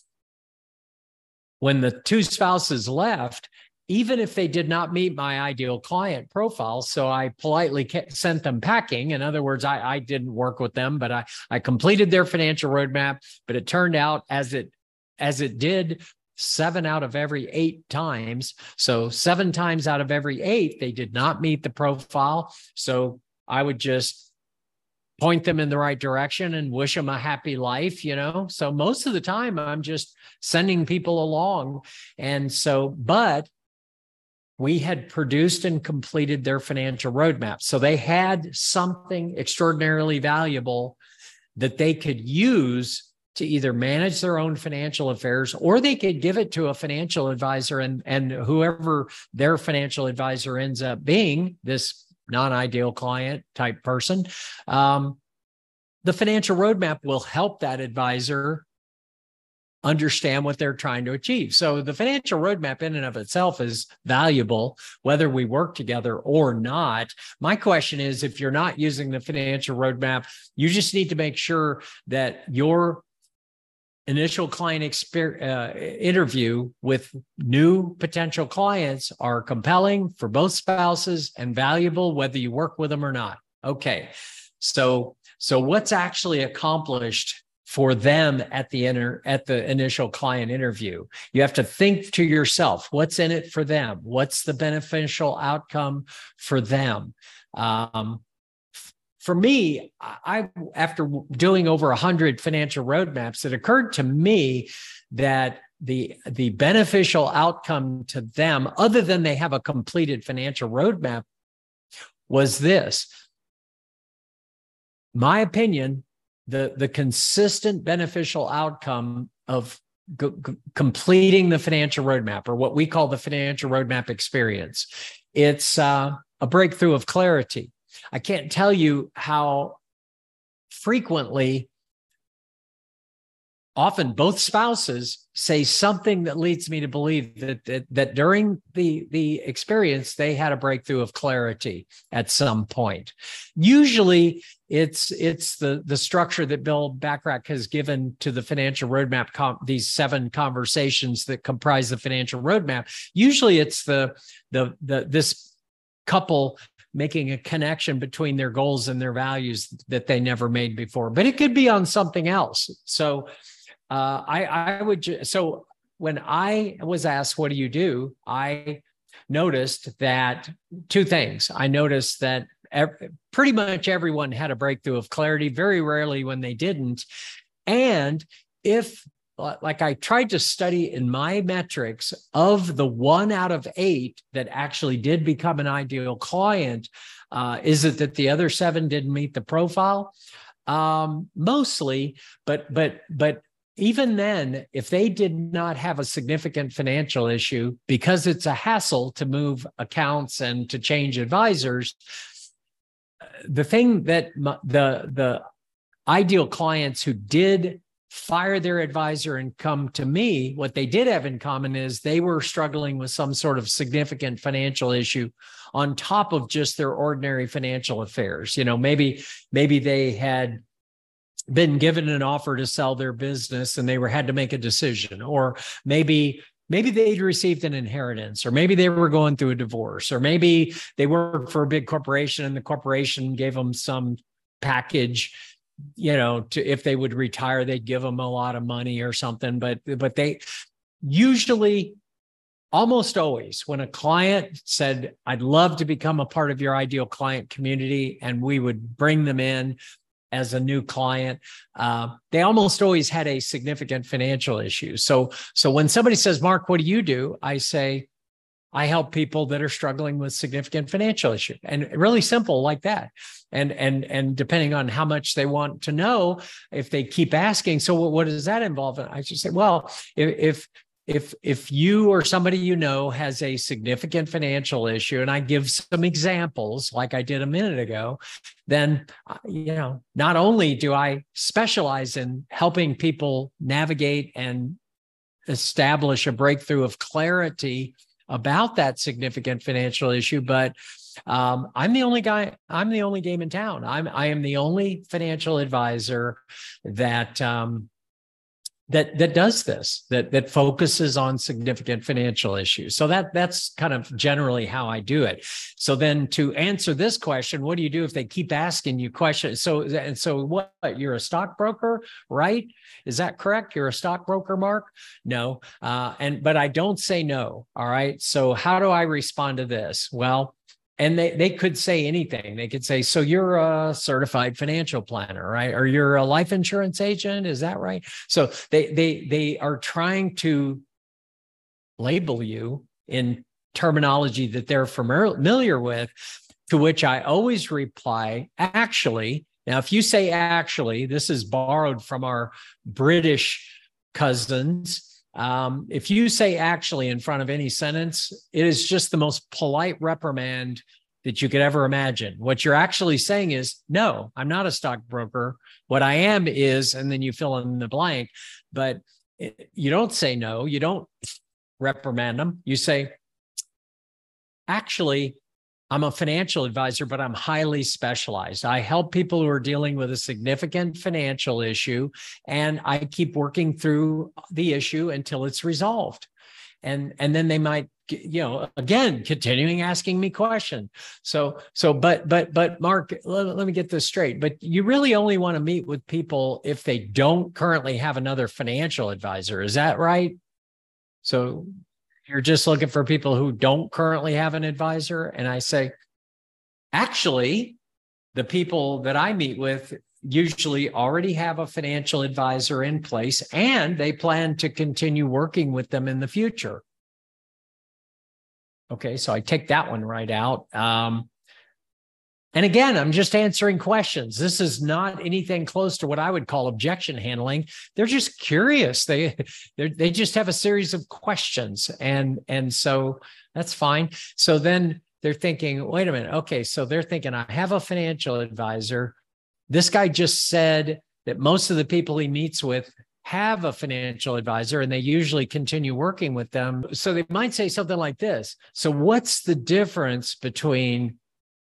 when the 2 spouses left, even if they did not meet my ideal client profile, so I politely sent them packing. In other words, I didn't work with them, but I completed their financial roadmap. But it turned out as it did 7 out of every 8 times. So 7 times out of every 8, they did not meet the profile. So I would just point them in the right direction and wish them a happy life, So most of the time I'm just sending people along. And so, but we had produced and completed their financial roadmap. So they had something extraordinarily valuable that they could use to either manage their own financial affairs, or they could give it to a financial advisor, and whoever their financial advisor ends up being, this non-ideal client type person, the financial roadmap will help that advisor understand what they're trying to achieve. So the financial roadmap in and of itself is valuable, whether we work together or not. My question is, if you're not using the financial roadmap, you just need to make sure that your initial client interview with new potential clients are compelling for both spouses and valuable, whether you work with them or not. Okay. So what's actually accomplished for them at the initial client interview? You have to think to yourself, what's in it for them? What's the beneficial outcome for them? For me, after doing over 100 financial roadmaps, it occurred to me that the beneficial outcome to them, other than they have a completed financial roadmap, was this. My opinion, the consistent beneficial outcome of completing the financial roadmap, or what we call the financial roadmap experience, it's a breakthrough of clarity. I can't tell you how frequently, often both spouses say something that leads me to believe that during the experience, they had a breakthrough of clarity at some point. Usually it's the structure that Bill Bachrach has given to the financial roadmap, these 7 conversations that comprise the financial roadmap. Usually it's this couple making a connection between their goals and their values that they never made before, but it could be on something else. So so when I was asked, what do you do? I noticed that 2 things. I noticed that pretty much everyone had a breakthrough of clarity, very rarely when they didn't. And if, like, I tried to study in my metrics, of the 1 out of 8 that actually did become an ideal client, is it that the other 7 didn't meet the profile? Mostly, but even then, if they did not have a significant financial issue, because it's a hassle to move accounts and to change advisors, the thing that the ideal clients who did fire their advisor and come to me, what they did have in common is they were struggling with some sort of significant financial issue on top of just their ordinary financial affairs. You know, maybe they had been given an offer to sell their business and they had to make a decision, or maybe they'd received an inheritance, or maybe they were going through a divorce, or maybe they worked for a big corporation and the corporation gave them some package, you know, if they would retire, they'd give them a lot of money or something. But they usually, almost always, when a client said, I'd love to become a part of your ideal client community, and we would bring them in as a new client, they almost always had a significant financial issue. So when somebody says, Mark, what do you do? I say, I help people that are struggling with significant financial issue, and really simple like that. And depending on how much they want to know, if they keep asking, so what does that involve? I just say, well, if you or somebody you know has a significant financial issue, and I give some examples like I did a minute ago, then, you know, not only do I specialize in helping people navigate and establish a breakthrough of clarity about that significant financial issue, but I'm the only game in town. I am the only financial advisor that that does this, that focuses on significant financial issues. So that's kind of generally how I do it. So then, to answer this question, what do you do if they keep asking you questions? So what, you're a stockbroker, right? Is that correct? You're a stockbroker, Mark? No. But I don't say no. All right. So how do I respond to this? Well, and they could say anything. They could say, so you're a certified financial planner, right? Or you're a life insurance agent, is that right? So they are trying to label you in terminology that they're familiar with, to which I always reply, actually, Now, if you say actually, this is borrowed from our British cousins. If you say actually in front of any sentence, it is just the most polite reprimand that you could ever imagine. What you're actually saying is, no, I'm not a stockbroker. What I am is, and then you fill in the blank, but you don't say no, you don't reprimand them. You say, actually, I'm a financial advisor, but I'm highly specialized. I help people who are dealing with a significant financial issue, and I keep working through the issue until it's resolved. And then they might, again, continuing asking me questions. But Mark, let me get this straight. But you really only want to meet with people if they don't currently have another financial advisor. Is that right? So you're just looking for people who don't currently have an advisor. And I say, actually, the people that I meet with usually already have a financial advisor in place, and they plan to continue working with them in the future. Okay, so I take that one right out. And again, I'm just answering questions. This is not anything close to what I would call objection handling. They're just curious. They just have a series of questions, and so that's fine. So then they're thinking, wait a minute. Okay, so they're thinking, I have a financial advisor. This guy just said that most of the people he meets with have a financial advisor, and they usually continue working with them. So they might say something like this. So what's the difference between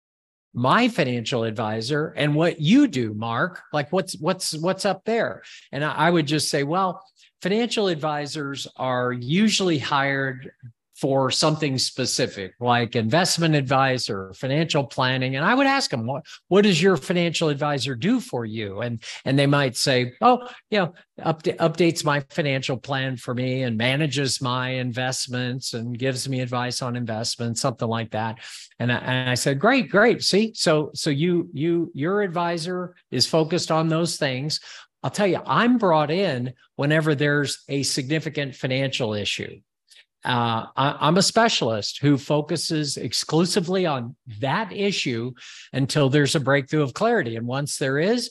my financial advisor and what you do, Mark? Like what's up there? And I would just say, well, financial advisors are usually hired for something specific, like investment advice or financial planning. And I would ask them, what does your financial advisor do for you? And they might say, oh, updates my financial plan for me and manages my investments and gives me advice on investments, something like that. And I said, great. See, so your advisor is focused on those things. I'll tell you, I'm brought in whenever there's a significant financial issue. I'm a specialist who focuses exclusively on that issue until there's a breakthrough of clarity. And once there is,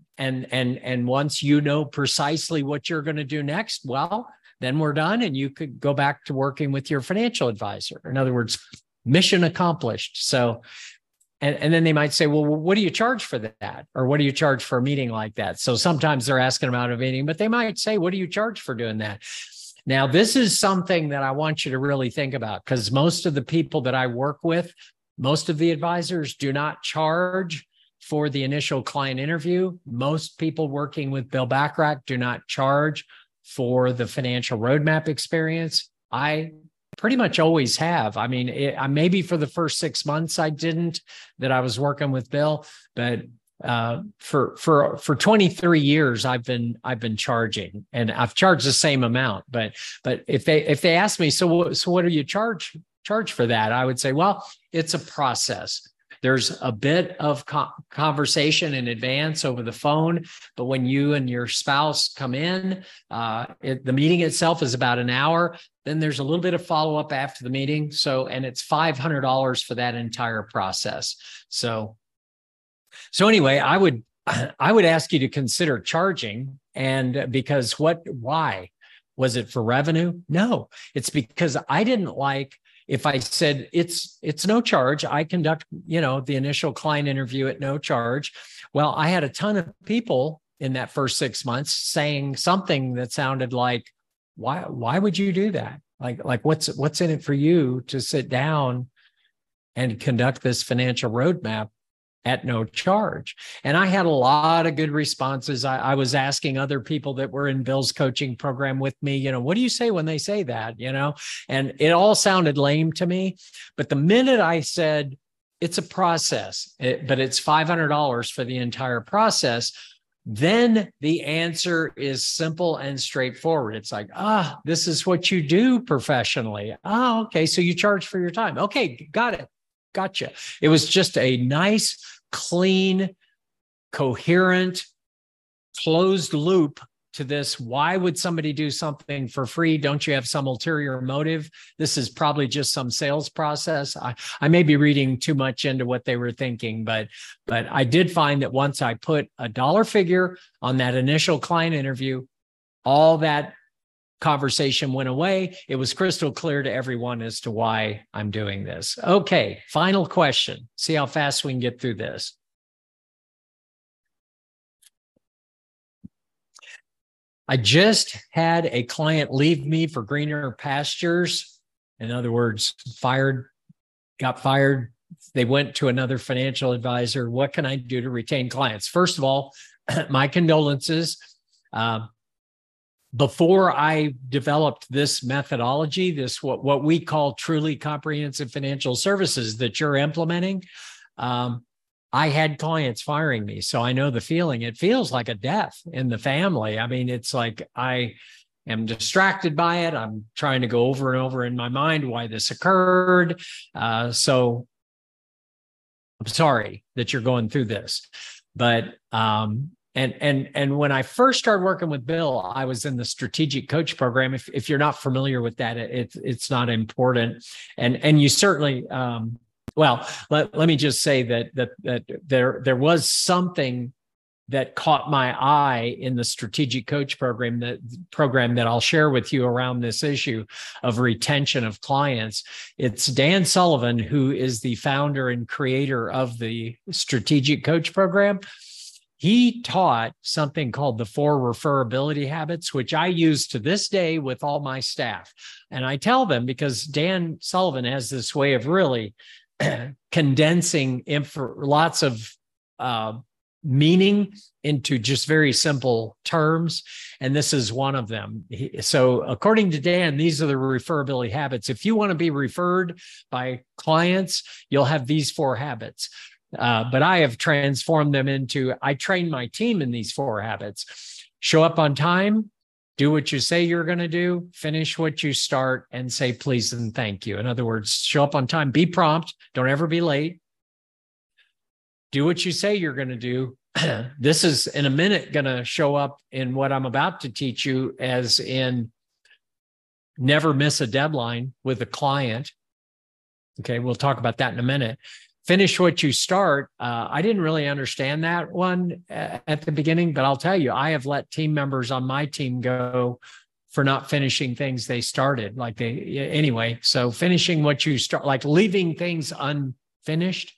and once you know precisely what you're going to do next, well, then we're done, and you could go back to working with your financial advisor. In other words, mission accomplished. So, and then they might say, well, what do you charge for that? Or what do you charge for a meeting like that? So sometimes they're asking about a meeting, but they might say, what do you charge for doing that? Now, this is something that I want you to really think about, because most of the people that I work with, most of the advisors do not charge for the initial client interview. Most people working with Bill Bachrach do not charge for the financial roadmap experience. I pretty much always have. I mean, maybe for the first 6 months I didn't, that I was working with Bill, but for 23 years I've been charging, and I've charged the same amount. But if they ask me, so what do you charge for that? I would say, well, it's a process. There's a bit of conversation in advance over the phone, but when you and your spouse come in, the meeting itself is about an hour. Then there's a little bit of follow-up after the meeting. And it's $500 for that entire process. So anyway, I would ask you to consider charging, and because why? Was it for revenue? No, it's because I didn't like if I said it's no charge. I conduct, the initial client interview at no charge. Well, I had a ton of people in that first 6 months saying something that sounded like, why would you do that? Like what's in it for you to sit down and conduct this financial roadmap at no charge? And I had a lot of good responses. I was asking other people that were in Bill's coaching program with me, what do you say when they say that, and it all sounded lame to me. But the minute I said it's a process, but it's $500 for the entire process, then the answer is simple and straightforward. It's like, this is what you do professionally. Oh, okay. So you charge for your time. Okay. Got it. Gotcha. It was just a nice, clean, coherent, closed loop to this. Why would somebody do something for free? Don't you have some ulterior motive? This is probably just some sales process. I may be reading too much into what they were thinking, but I did find that once I put a dollar figure on that initial client interview, all that conversation went away. It was crystal clear to everyone as to why I'm doing this. Okay, final question. See how fast we can get through this. I just had a client leave me for greener pastures. In other words, got fired. They went to another financial advisor. What can I do to retain clients? First of all, my condolences. Before I developed this methodology, this what we call truly comprehensive financial services that you're implementing, I had clients firing me. So I know the feeling. It feels like a death in the family. I mean, it's like I am distracted by it. I'm trying to go over and over in my mind why this occurred. So I'm sorry that you're going through this. But and when I first started working with Bill, I was in the strategic coach program. If you're not familiar with that, it's not important. And you certainly well, let me just say that there was something that caught my eye in the strategic coach program that I'll share with you around this issue of retention of clients. It's Dan Sullivan, who is the founder and creator of the strategic coach program. He taught something called the 4 referability habits, which I use to this day with all my staff. And I tell them, because Dan Sullivan has this way of really condensing lots of meaning into just very simple terms. And this is one of them. So according to Dan, these are the referability habits. If you want to be referred by clients, you'll have these 4 habits. But I have transformed them into, I train my team in these 4 habits. Show up on time, do what you say you're going to do, finish what you start, and say please and thank you. In other words, show up on time, be prompt, don't ever be late. Do what you say you're going to do. This is in a minute going to show up in what I'm about to teach you, as in never miss a deadline with a client. Okay, we'll talk about that in a minute. Finish what you start. I didn't really understand that one at the beginning, but I'll tell you, I have let team members on my team go for not finishing things they started. Anyway, so finishing what you start, like leaving things unfinished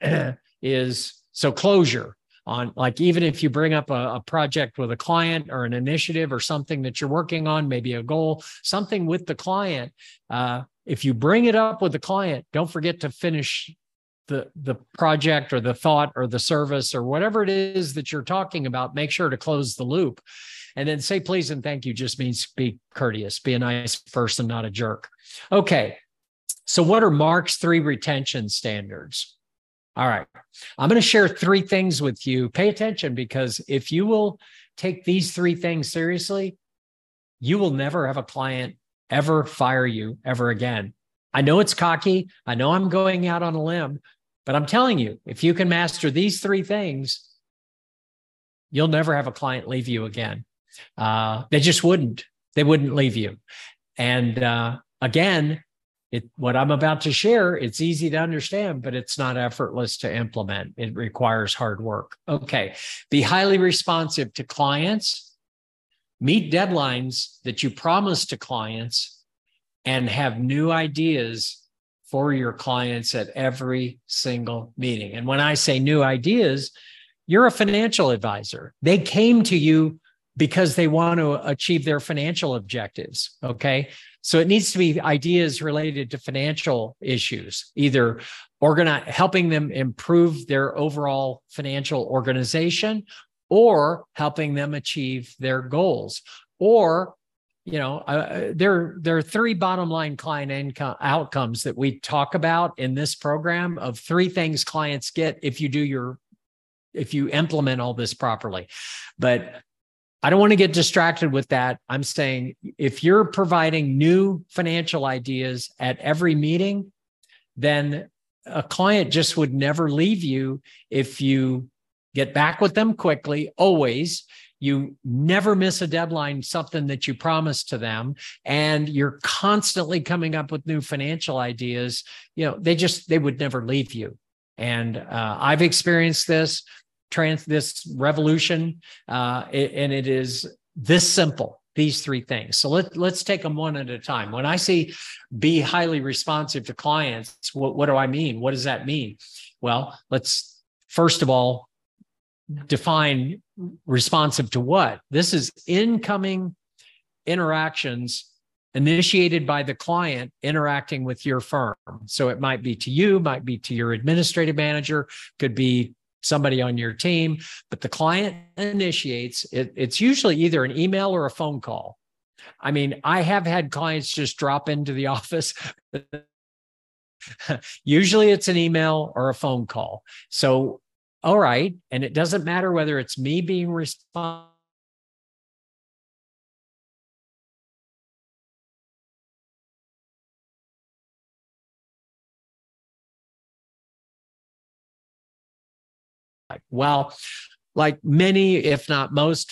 is, so closure on, like, even if you bring up a project with a client or an initiative or something that you're working on, maybe a goal, something with the client, if you bring it up with the client, don't forget to finish the project or the thought or the service or whatever it is that you're talking about. Make sure to close the loop. And then say please and thank you just means be courteous, be a nice person, not a jerk. Okay, so what are Mark's 3 retention standards? All right, I'm going to share 3 things with you. Pay attention, because if you will take these 3 things seriously, you will never have a client ever fire you ever again. I know it's cocky. I know I'm going out on a limb, but I'm telling you, if you can master these 3 things, you'll never have a client leave you again. They just wouldn't. They wouldn't leave you. And again, what I'm about to share, it's easy to understand, but it's not effortless to implement. It requires hard work. Okay. Be highly responsive to clients, meet deadlines that you promise to clients, and have new ideas for your clients at every single meeting. And when I say new ideas, you're a financial advisor. They came to you because they want to achieve their financial objectives, okay? So it needs to be ideas related to financial issues, either helping them improve their overall financial organization, or helping them achieve their goals. Or, there are 3 bottom line client income outcomes that we talk about in this program, of 3 things clients get if you implement all this properly. But I don't want to get distracted with that. I'm saying if you're providing new financial ideas at every meeting, then a client just would never leave you if you get back with them quickly, always. you never miss a deadline, something that you promised to them, and you're constantly coming up with new financial ideas, they would never leave you. And I've experienced this revolution, and it is this simple, these three things. So let's take them one at a time. When I say be highly responsive to clients, what do I mean? What does that mean? Well, let's first of all define responsive to what. This is incoming interactions initiated by the client interacting with your firm. So it might be to you, might be to your administrative manager, could be somebody on your team, but the client initiates it. It's usually either an email or a phone call. I mean, I have had clients just drop into the office. Usually it's an email or a phone call. So, all right. And it doesn't matter whether it's me being responsible. Well, like many, if not most,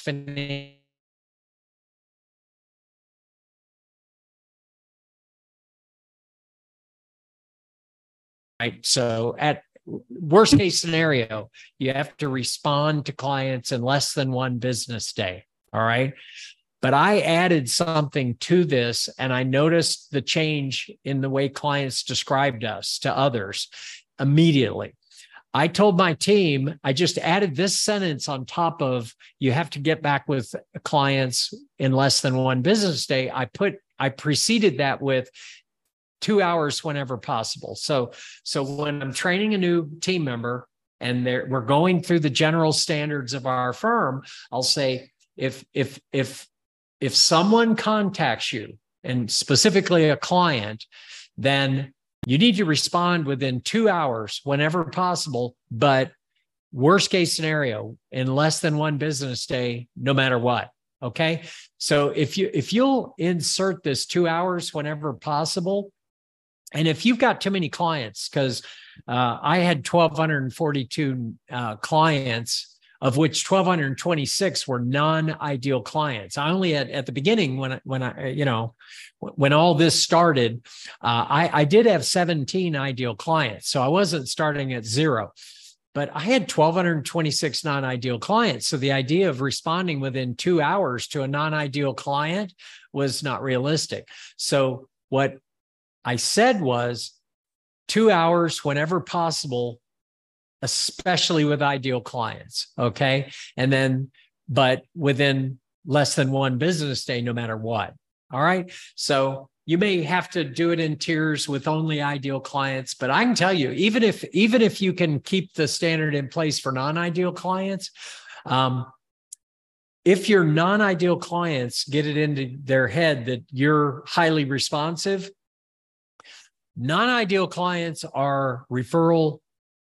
right? So at worst case scenario, you have to respond to clients in less than one business day. All right. But I added something to this, and I noticed the change in the way clients described us to others immediately. I told my team, I just added this sentence on top of, you have to get back with clients in less than one business day. I preceded that with 2 hours whenever possible. So when I'm training a new team member and we're going through the general standards of our firm, I'll say, if someone contacts you, and specifically a client, then you need to respond within 2 hours whenever possible, but worst case scenario, in less than one business day, no matter what. Okay. So if you'll insert this 2 hours whenever possible, and if you've got too many clients, because I had 1,242 clients, of which 1,226 were non-ideal clients. I only had, at the beginning, when all this started, I did have 17 ideal clients. So I wasn't starting at zero, but I had 1,226 non-ideal clients. So the idea of responding within 2 hours to a non-ideal client was not realistic. So what I said was 2 hours whenever possible, especially with ideal clients. Okay. And then, but within less than one business day, no matter what. All right. So you may have to do it in tiers with only ideal clients, but I can tell you, even if you can keep the standard in place for non-ideal clients, if your non-ideal clients get it into their head that you're highly responsive, non-ideal clients are referral,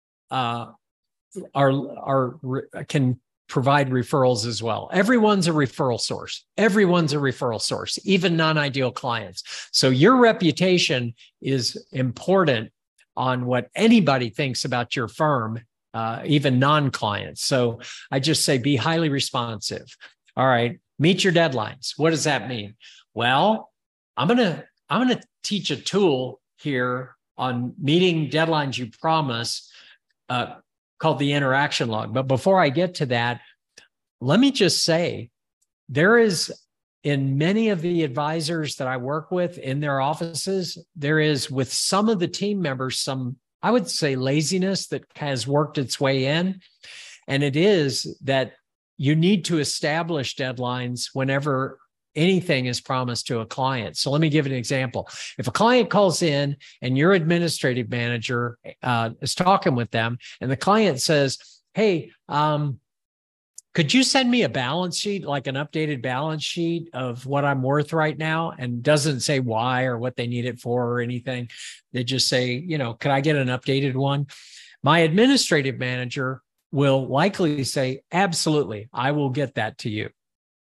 can provide referrals as well. Everyone's a referral source. Everyone's a referral source, even non-ideal clients. So your reputation is important on what anybody thinks about your firm, even non-clients. So I just say be highly responsive. All right, meet your deadlines. What does that mean? Well, I'm gonna teach a tool here on meeting deadlines you promise, called the interaction log. But before I get to that, let me just say, there is, in many of the advisors that I work with in their offices, there is, with some of the team members, some, I would say, laziness that has worked its way in. And it is that you need to establish deadlines whenever anything is promised to a client. So let me give an example. If a client calls in and your administrative manager is talking with them, and the client says, hey, could you send me a balance sheet, like an updated balance sheet of what I'm worth right now? And doesn't say why or what they need it for or anything. They just say, could I get an updated one? My administrative manager will likely say, absolutely, I will get that to you.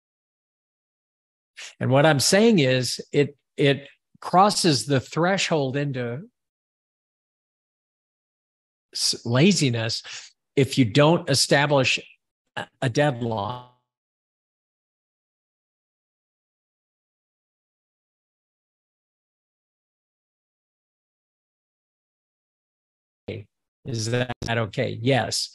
And what I'm saying is it crosses the threshold into laziness if you don't establish a deadline. Is that okay? Yes.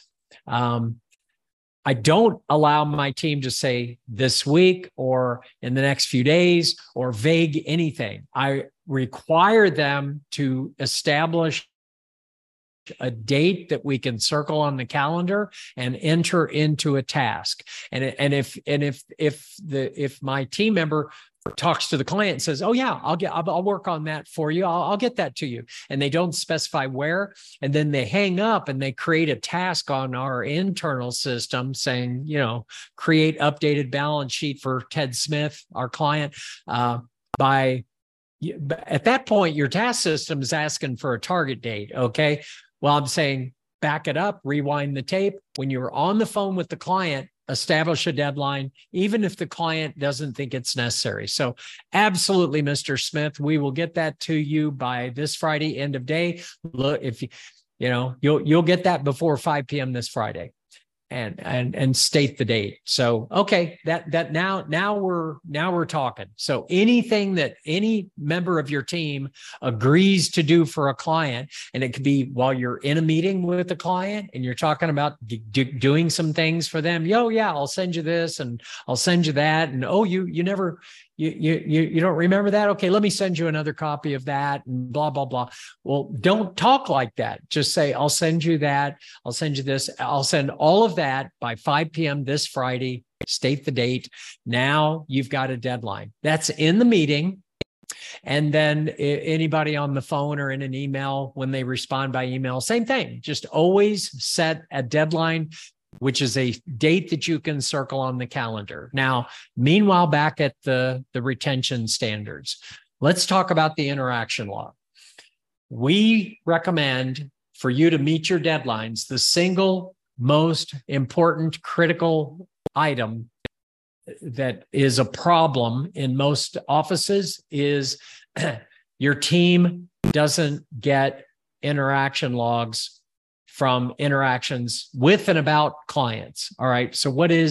I don't allow my team to say this week or in the next few days or vague anything. I require them to establish a date that we can circle on the calendar and enter into a task. And if my team member talks to the client and says, "Oh yeah, I'll work on that for you. I'll get that to you," and they don't specify where, and then they hang up and they create a task on our internal system saying, create updated balance sheet for Ted Smith, our client. At that point, your task system is asking for a target date. Okay. Well, I'm saying back it up, rewind the tape. When you're on the phone with the client, establish a deadline, even if the client doesn't think it's necessary. So absolutely, Mr. Smith, we will get that to you by this Friday, end of day. Look, if you'll get that before 5 p.m. this Friday. And state the date. So, okay, that now we're talking. So anything that any member of your team agrees to do for a client, and it could be while you're in a meeting with the client and you're talking about doing some things for them. Yeah, I'll send you this and I'll send you that. And you never, you don't remember that? Okay, let me send you another copy of that and blah, blah, blah. Well, don't talk like that. Just say, I'll send you that. I'll send you this. I'll send all of that by 5 p.m. this Friday. State the date. Now you've got a deadline. That's in the meeting. And then anybody on the phone or in an email, when they respond by email, same thing. Just always set a deadline, which is a date that you can circle on the calendar. Now, meanwhile, back at the retention standards, let's talk about the interaction log. We recommend for you to meet your deadlines, the single most important critical item that is a problem in most offices is your team doesn't get interaction logs from interactions with and about clients. All right. So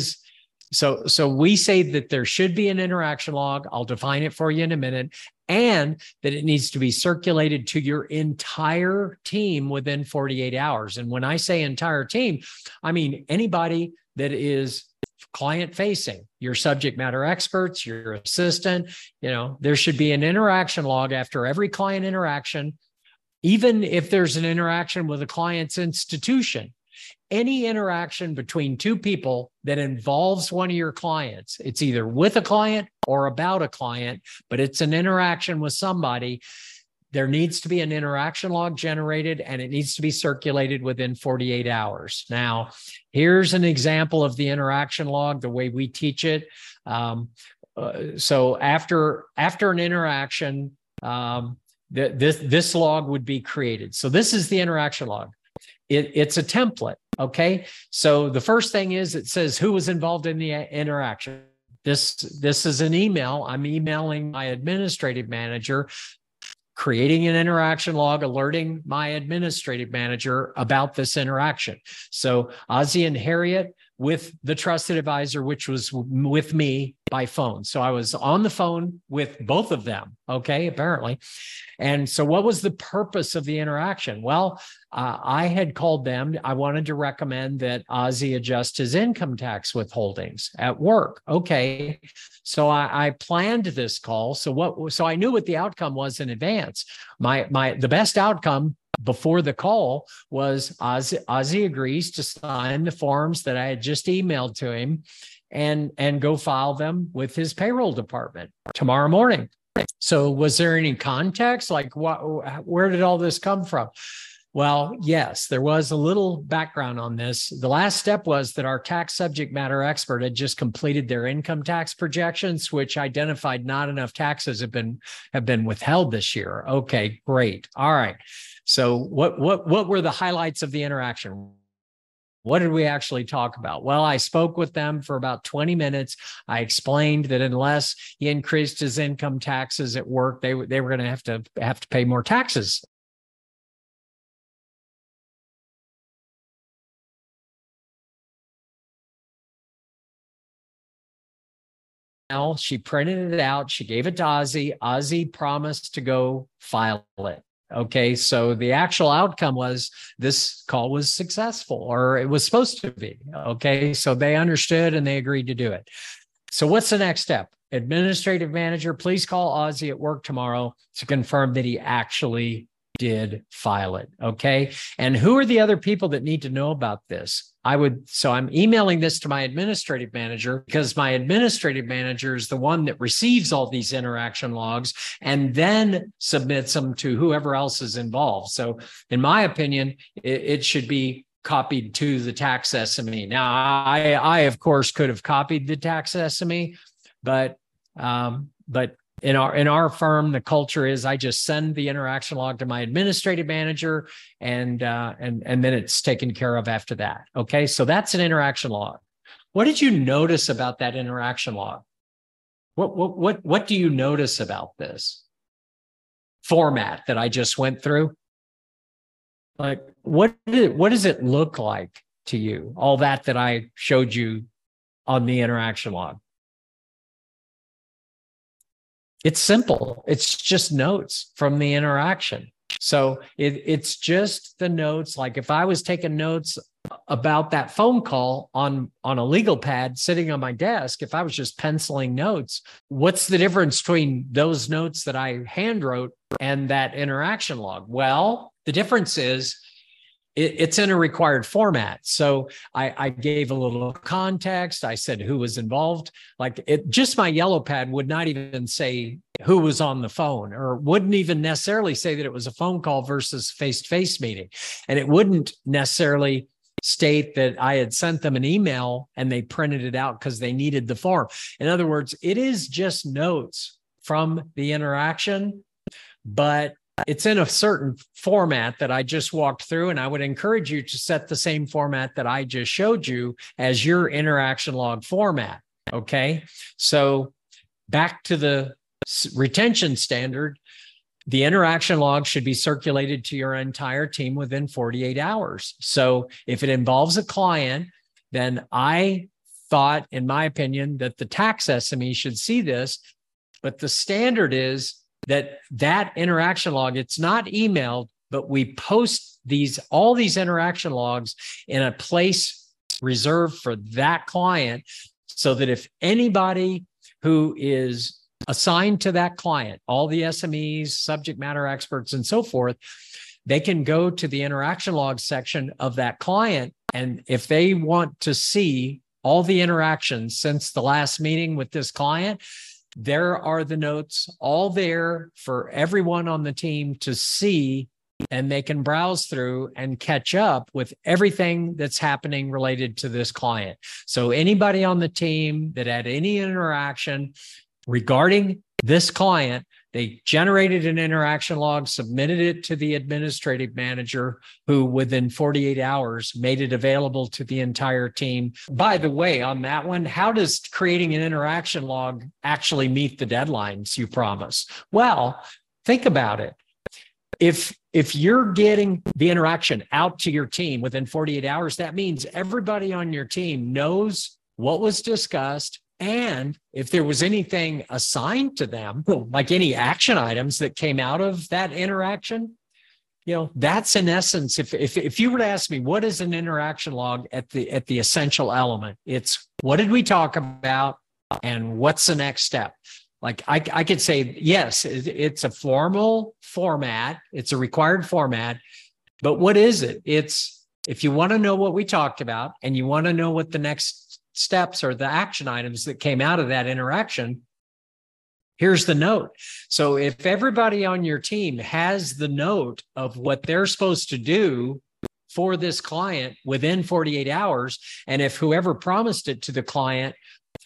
we say that there should be an interaction log. I'll define it for you in a minute, and that it needs to be circulated to your entire team within 48 hours. And when I say entire team, I mean anybody that is client facing, your subject matter experts, your assistant. There should be an interaction log after every client interaction. Even if there's an interaction with a client's institution, any interaction between two people that involves one of your clients, it's either with a client or about a client, but it's an interaction with somebody, there needs to be an interaction log generated and it needs to be circulated within 48 hours. Now, here's an example of the interaction log, the way we teach it. So after an interaction, this log would be created. So this is the interaction log. It's a template. Okay. So the first thing is it says who was involved in the interaction. This is an email. I'm emailing my administrative manager, creating an interaction log, alerting my administrative manager about this interaction. So Ozzie and Harriet with the trusted advisor, which was with me by phone. So I was on the phone with both of them, okay, apparently. And so what was the purpose of the interaction? Well, I had called them. I wanted to recommend that Ozzie adjust his income tax withholdings at work. Okay. So I planned this call. So I knew what the outcome was in advance. The best outcome before the call was Ozzie agrees to sign the forms that I had just emailed to him and go file them with his payroll department tomorrow morning. So was there any context? Like where did all this come from? Well, yes, there was a little background on this. The last step was that our tax subject matter expert had just completed their income tax projections, which identified not enough taxes have been withheld this year. Okay, great. All right. So what were the highlights of the interaction? What did we actually talk about? Well, I spoke with them for about 20 minutes. I explained that unless he increased his income taxes at work, they were going to have to pay more taxes. She printed it out. She gave it to Ozzie. Ozzie promised to go file it. Okay, so the actual outcome was this call was successful, or it was supposed to be. Okay, so they understood and they agreed to do it. So what's the next step? Administrative manager, please call Ozzie at work tomorrow to confirm that he actually did file it. Okay. And who are the other people that need to know about this? So I'm emailing this to my administrative manager, because my administrative manager is the one that receives all these interaction logs and then submits them to whoever else is involved. So in my opinion, it should be copied to the tax SME. Now, I of course could have copied the tax SME, but in our firm, the culture is I just send the interaction log to my administrative manager, and then it's taken care of after that. Okay, so that's an interaction log. What did you notice about that interaction log? What do you notice about this format that I just went through? Like, what does it look like to you? All that I showed you on the interaction log. It's simple. It's just notes from the interaction. So it's just the notes. Like if I was taking notes about that phone call on a legal pad sitting on my desk, if I was just penciling notes, what's the difference between those notes that I hand wrote and that interaction log? Well, the difference is it's in a required format. So I gave a little context. I said who was involved. Just my yellow pad would not even say who was on the phone, or wouldn't even necessarily say that it was a phone call versus face-to-face meeting. And it wouldn't necessarily state that I had sent them an email and they printed it out because they needed the form. In other words, it is just notes from the interaction, but it's in a certain format that I just walked through, and I would encourage you to set the same format that I just showed you as your interaction log format. Okay. So back to the retention standard, the interaction log should be circulated to your entire team within 48 hours. So if it involves a client, then I thought, in my opinion, that the tax SME should see this, but the standard is that interaction log, it's not emailed, but we post all these interaction logs in a place reserved for that client, so that if anybody who is assigned to that client, all the SMEs, subject matter experts, and so forth, they can go to the interaction log section of that client. And if they want to see all the interactions since the last meeting with this client, there are the notes all there for everyone on the team to see, and they can browse through and catch up with everything that's happening related to this client. So anybody on the team that had any interaction regarding this client, they generated an interaction log, submitted it to the administrative manager, who within 48 hours made it available to the entire team. By the way, on that one, how does creating an interaction log actually meet the deadlines you promise? Well, think about it. If you're getting the interaction out to your team within 48 hours, that means everybody on your team knows what was discussed. And if there was anything assigned to them, like any action items that came out of that interaction, that's in essence, if you were to ask me, what is an interaction log at the essential element? It's what did we talk about and what's the next step? Like I could say, yes, it's a formal format. It's a required format, but what is it? It's, if you want to know what we talked about and you want to know what the next steps or the action items that came out of that interaction, here's the note. So if everybody on your team has the note of what they're supposed to do for this client within 48 hours, and if whoever promised it to the client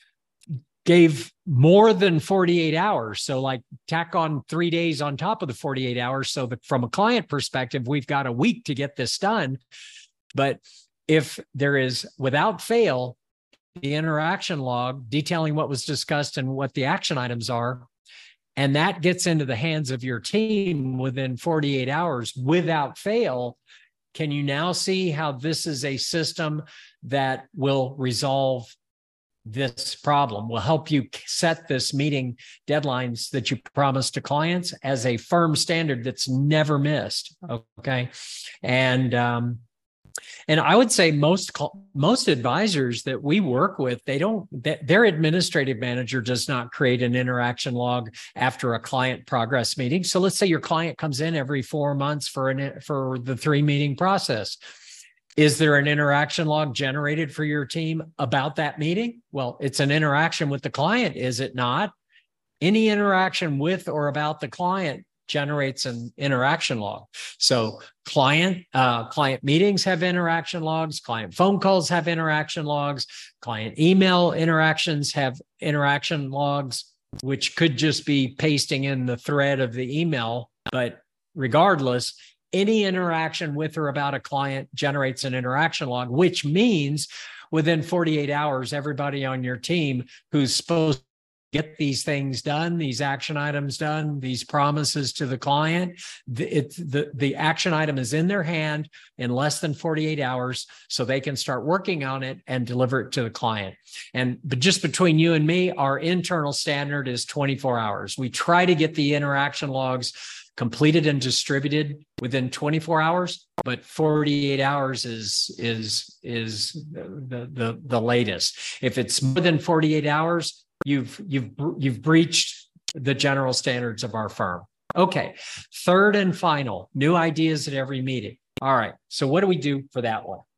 gave more than 48 hours, so like tack on 3 days on top of the 48 hours, so that from a client perspective, we've got a week to get this done. But if there is, without fail, the interaction log detailing what was discussed and what the action items are, and that gets into the hands of your team within 48 hours without fail, can you now see how this is a system that will resolve this problem. We'll help you set this meeting deadlines that you promise to clients as a firm standard that's never missed. Okay. And I would say most advisors that we work with, their administrative manager does not create an interaction log after a client progress meeting. So let's say your client comes in every 4 months for the 3-meeting process. Is there an interaction log generated for your team about that meeting? Well, it's an interaction with the client, is it not? Any interaction with or about the client generates an interaction log. So client meetings have interaction logs, client phone calls have interaction logs, client email interactions have interaction logs, which could just be pasting in the thread of the email. But regardless, any interaction with or about a client generates an interaction log, which means within 48 hours, everybody on your team who's supposed to get these things done, these action items done, these promises to the client, the action item is in their hand in less than 48 hours, so they can start working on it and deliver it to the client. But just between you and me, our internal standard is 24 hours. We try to get the interaction logs completed and distributed within 24 hours, but 48 hours is the latest. If it's more than 48 hours, you've breached the general standards of our firm. Okay, third and final, new ideas at every meeting. All right, so what do we do for that one?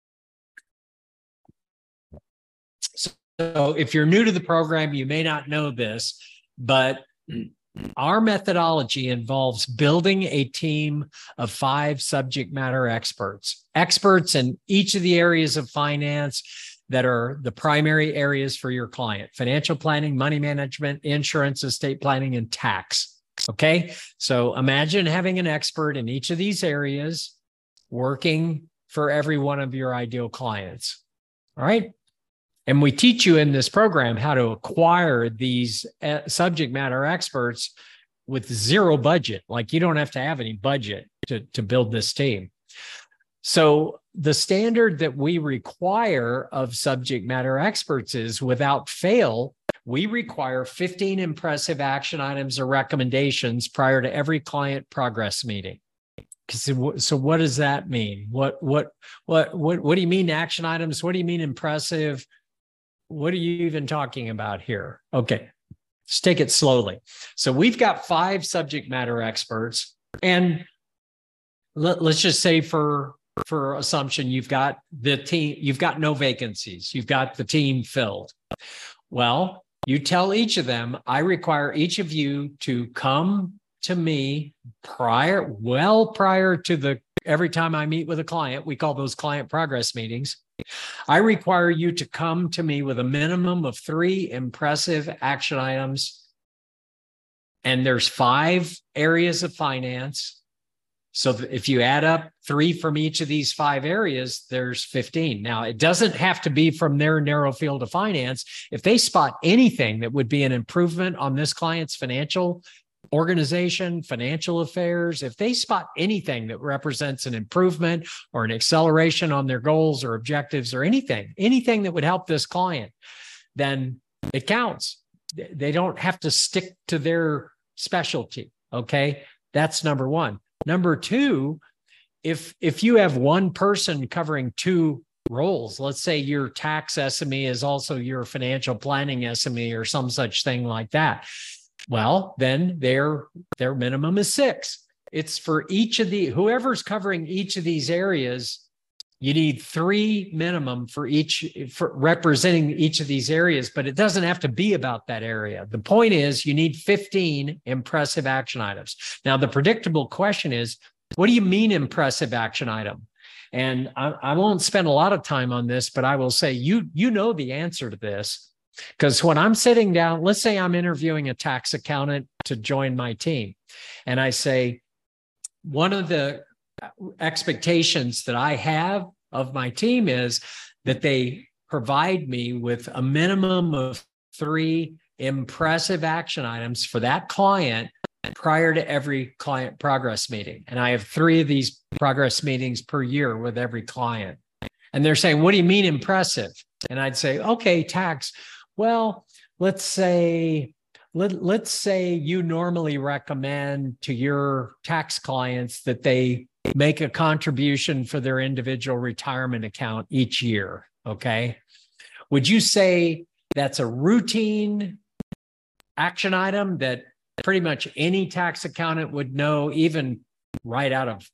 So if you're new to the program, you may not know this, but our methodology involves building a team of 5 subject matter experts in each of the areas of finance that are the primary areas for your client: financial planning, money management, insurance, estate planning, and tax. Okay. So imagine having an expert in each of these areas working for every one of your ideal clients. All right. And we teach you in this program how to acquire these subject matter experts with zero budget. Like, you don't have to have any budget to build this team. So the standard that we require of subject matter experts is, without fail, we require 15 impressive action items or recommendations prior to every client progress meeting. So what does that mean? What do you mean action items? What do you mean impressive? What are you even talking about here? Okay, let's take it slowly. So we've got 5 subject matter experts, and let's just say for assumption, you've got the team, you've got no vacancies, you've got the team filled. Well, you tell each of them, I require each of you to come to me prior to every time I meet with a client. We call those client progress meetings. I require you to come to me with a minimum of 3 impressive action items. And there's 5 areas of finance. So if you add up 3 from each of these 5 areas, there's 15. Now, it doesn't have to be from their narrow field of finance. If they spot anything that would be an improvement on this client's financial organization, financial affairs, if they spot anything that represents an improvement or an acceleration on their goals or objectives or anything that would help this client, then it counts. They don't have to stick to their specialty. Okay. That's number one. Number two, if you have one person covering 2 roles, let's say your tax SME is also your financial planning SME or some such thing like that, well, then their minimum is 6. It's for whoever's covering each of these areas, you need 3 minimum for representing each of these areas, but it doesn't have to be about that area. The point is, you need 15 impressive action items. Now, the predictable question is, what do you mean impressive action item? And I won't spend a lot of time on this, but I will say, you know the answer to this. Because when I'm sitting down, let's say I'm interviewing a tax accountant to join my team, and I say, one of the expectations that I have of my team is that they provide me with a minimum of 3 impressive action items for that client prior to every client progress meeting. And I have 3 of these progress meetings per year with every client. And they're saying, what do you mean impressive? And I'd say, okay, tax. well, let's say you normally recommend to your tax clients that they make a contribution for their individual retirement account each year. Okay. Would you say that's a routine action item that pretty much any tax accountant would know, even right out of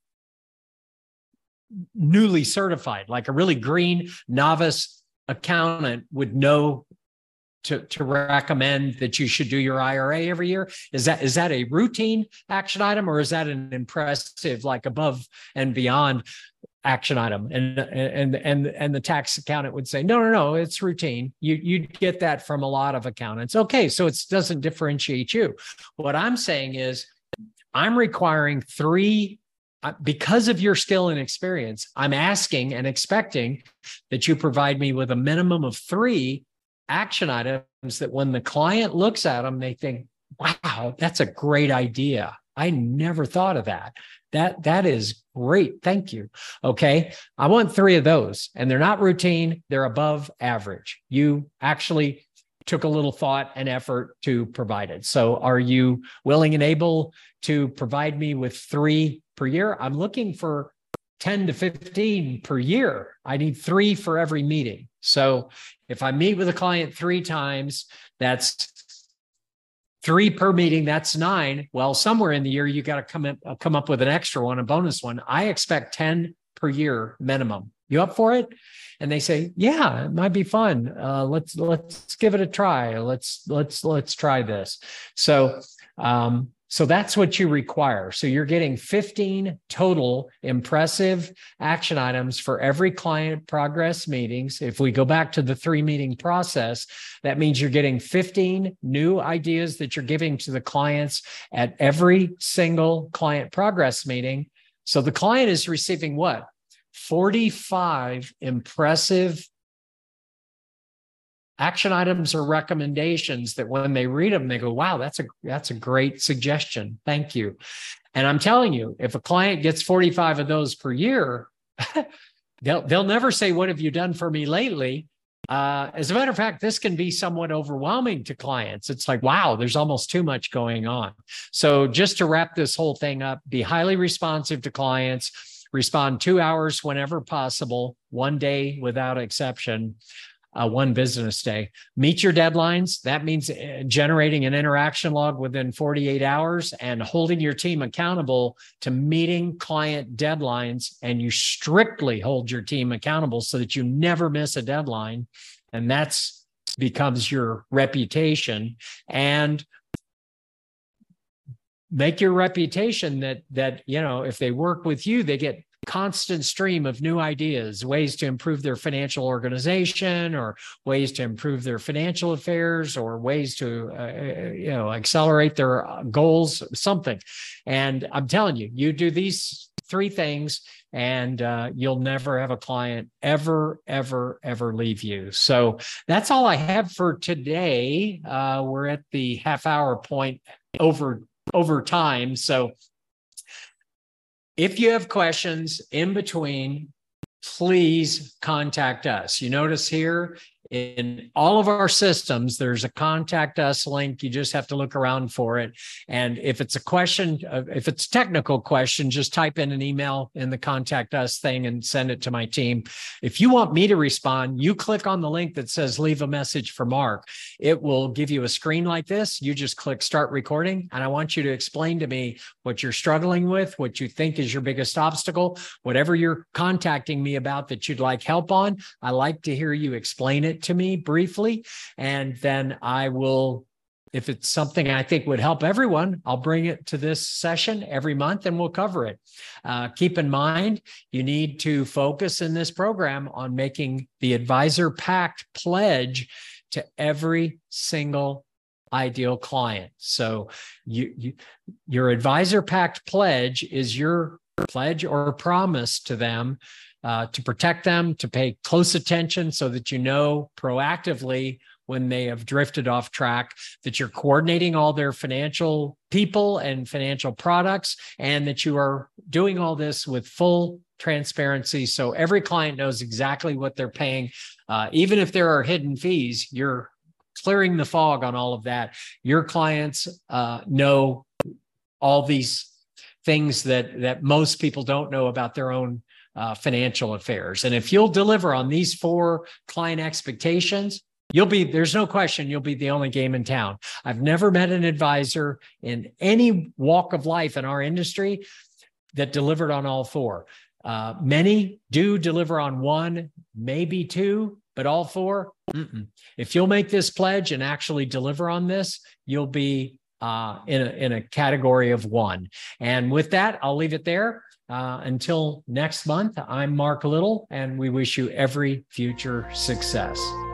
newly certified, like a really green novice accountant would know to recommend that you should do your IRA every year? Is that a routine action item, or is that an impressive, like above and beyond action item? And the tax accountant would say, no, it's routine. You'd get that from a lot of accountants. Okay, so it doesn't differentiate you. What I'm saying is I'm requiring 3, because of your skill and experience, I'm asking and expecting that you provide me with a minimum of 3 action items that when the client looks at them, they think, wow, that's a great idea. I never thought of that. That is great. Thank you. Okay. I want 3 of those, and they're not routine. They're above average. You actually took a little thought and effort to provide it. So are you willing and able to provide me with 3 per year? I'm looking for 10 to 15 per year. I need 3 for every meeting. So if I meet with a client 3 times, that's 3 per meeting, that's 9. Well, somewhere in the year, you got to come up with an extra one, a bonus one. I expect 10 per year minimum. You up for it? And they say, yeah, it might be fun. Let's give it a try. Let's try this. So that's what you require. So you're getting 15 total impressive action items for every client progress meetings. If we go back to the 3 meeting process, that means you're getting 15 new ideas that you're giving to the clients at every single client progress meeting. So the client is receiving what? 45 impressive action items or recommendations that when they read them, they go, wow, that's a great suggestion. Thank you. And I'm telling you, if a client gets 45 of those per year, they'll never say, what have you done for me lately? As a matter of fact, this can be somewhat overwhelming to clients. It's like, wow, there's almost too much going on. So just to wrap this whole thing up, be highly responsive to clients, respond 2 hours whenever possible, 1 day without exception. 1 business day. Meet your deadlines. That means generating an interaction log within 48 hours and holding your team accountable to meeting client deadlines. And you strictly hold your team accountable so that you never miss a deadline. And that's becomes your reputation. And make your reputation that if they work with you, they get constant stream of new ideas, ways to improve their financial organization, or ways to improve their financial affairs, or ways to accelerate their goals, something. And I'm telling you, you do these 3 things and you'll never have a client ever leave you. So that's all I have for today. We're at the half-hour point over time. So if you have questions in between, please contact us. You notice here in all of our systems, there's a contact us link. You just have to look around for it. And if it's a question, if it's a technical question, just type in an email in the contact us thing and send it to my team. If you want me to respond, you click on the link that says leave a message for Mark. It will give you a screen like this. You just click start recording. And I want you to explain to me what you're struggling with, what you think is your biggest obstacle, whatever you're contacting me about that you'd like help on. I like to hear you explain it to me briefly, and then I will, if it's something I think would help everyone, I'll bring it to this session every month and we'll cover it. Keep in mind, you need to focus in this program on making the Advisor Pact pledge to every single ideal client. So your Advisor Pact pledge is your pledge or promise to them to protect them, to pay close attention so that you know proactively when they have drifted off track, that you're coordinating all their financial people and financial products, and that you are doing all this with full transparency so every client knows exactly what they're paying. Even if there are hidden fees, you're clearing the fog on all of that. Your clients know all these things that most people don't know about their own financial affairs. And if you'll deliver on these 4 client expectations, there's no question, you'll be the only game in town. I've never met an advisor in any walk of life in our industry that delivered on all 4. Many do deliver on 1, maybe 2, but all 4, If you'll make this pledge and actually deliver on this, you'll be in a category of 1. And with that, I'll leave it there. Until next month, I'm Mark Little, and we wish you every future success.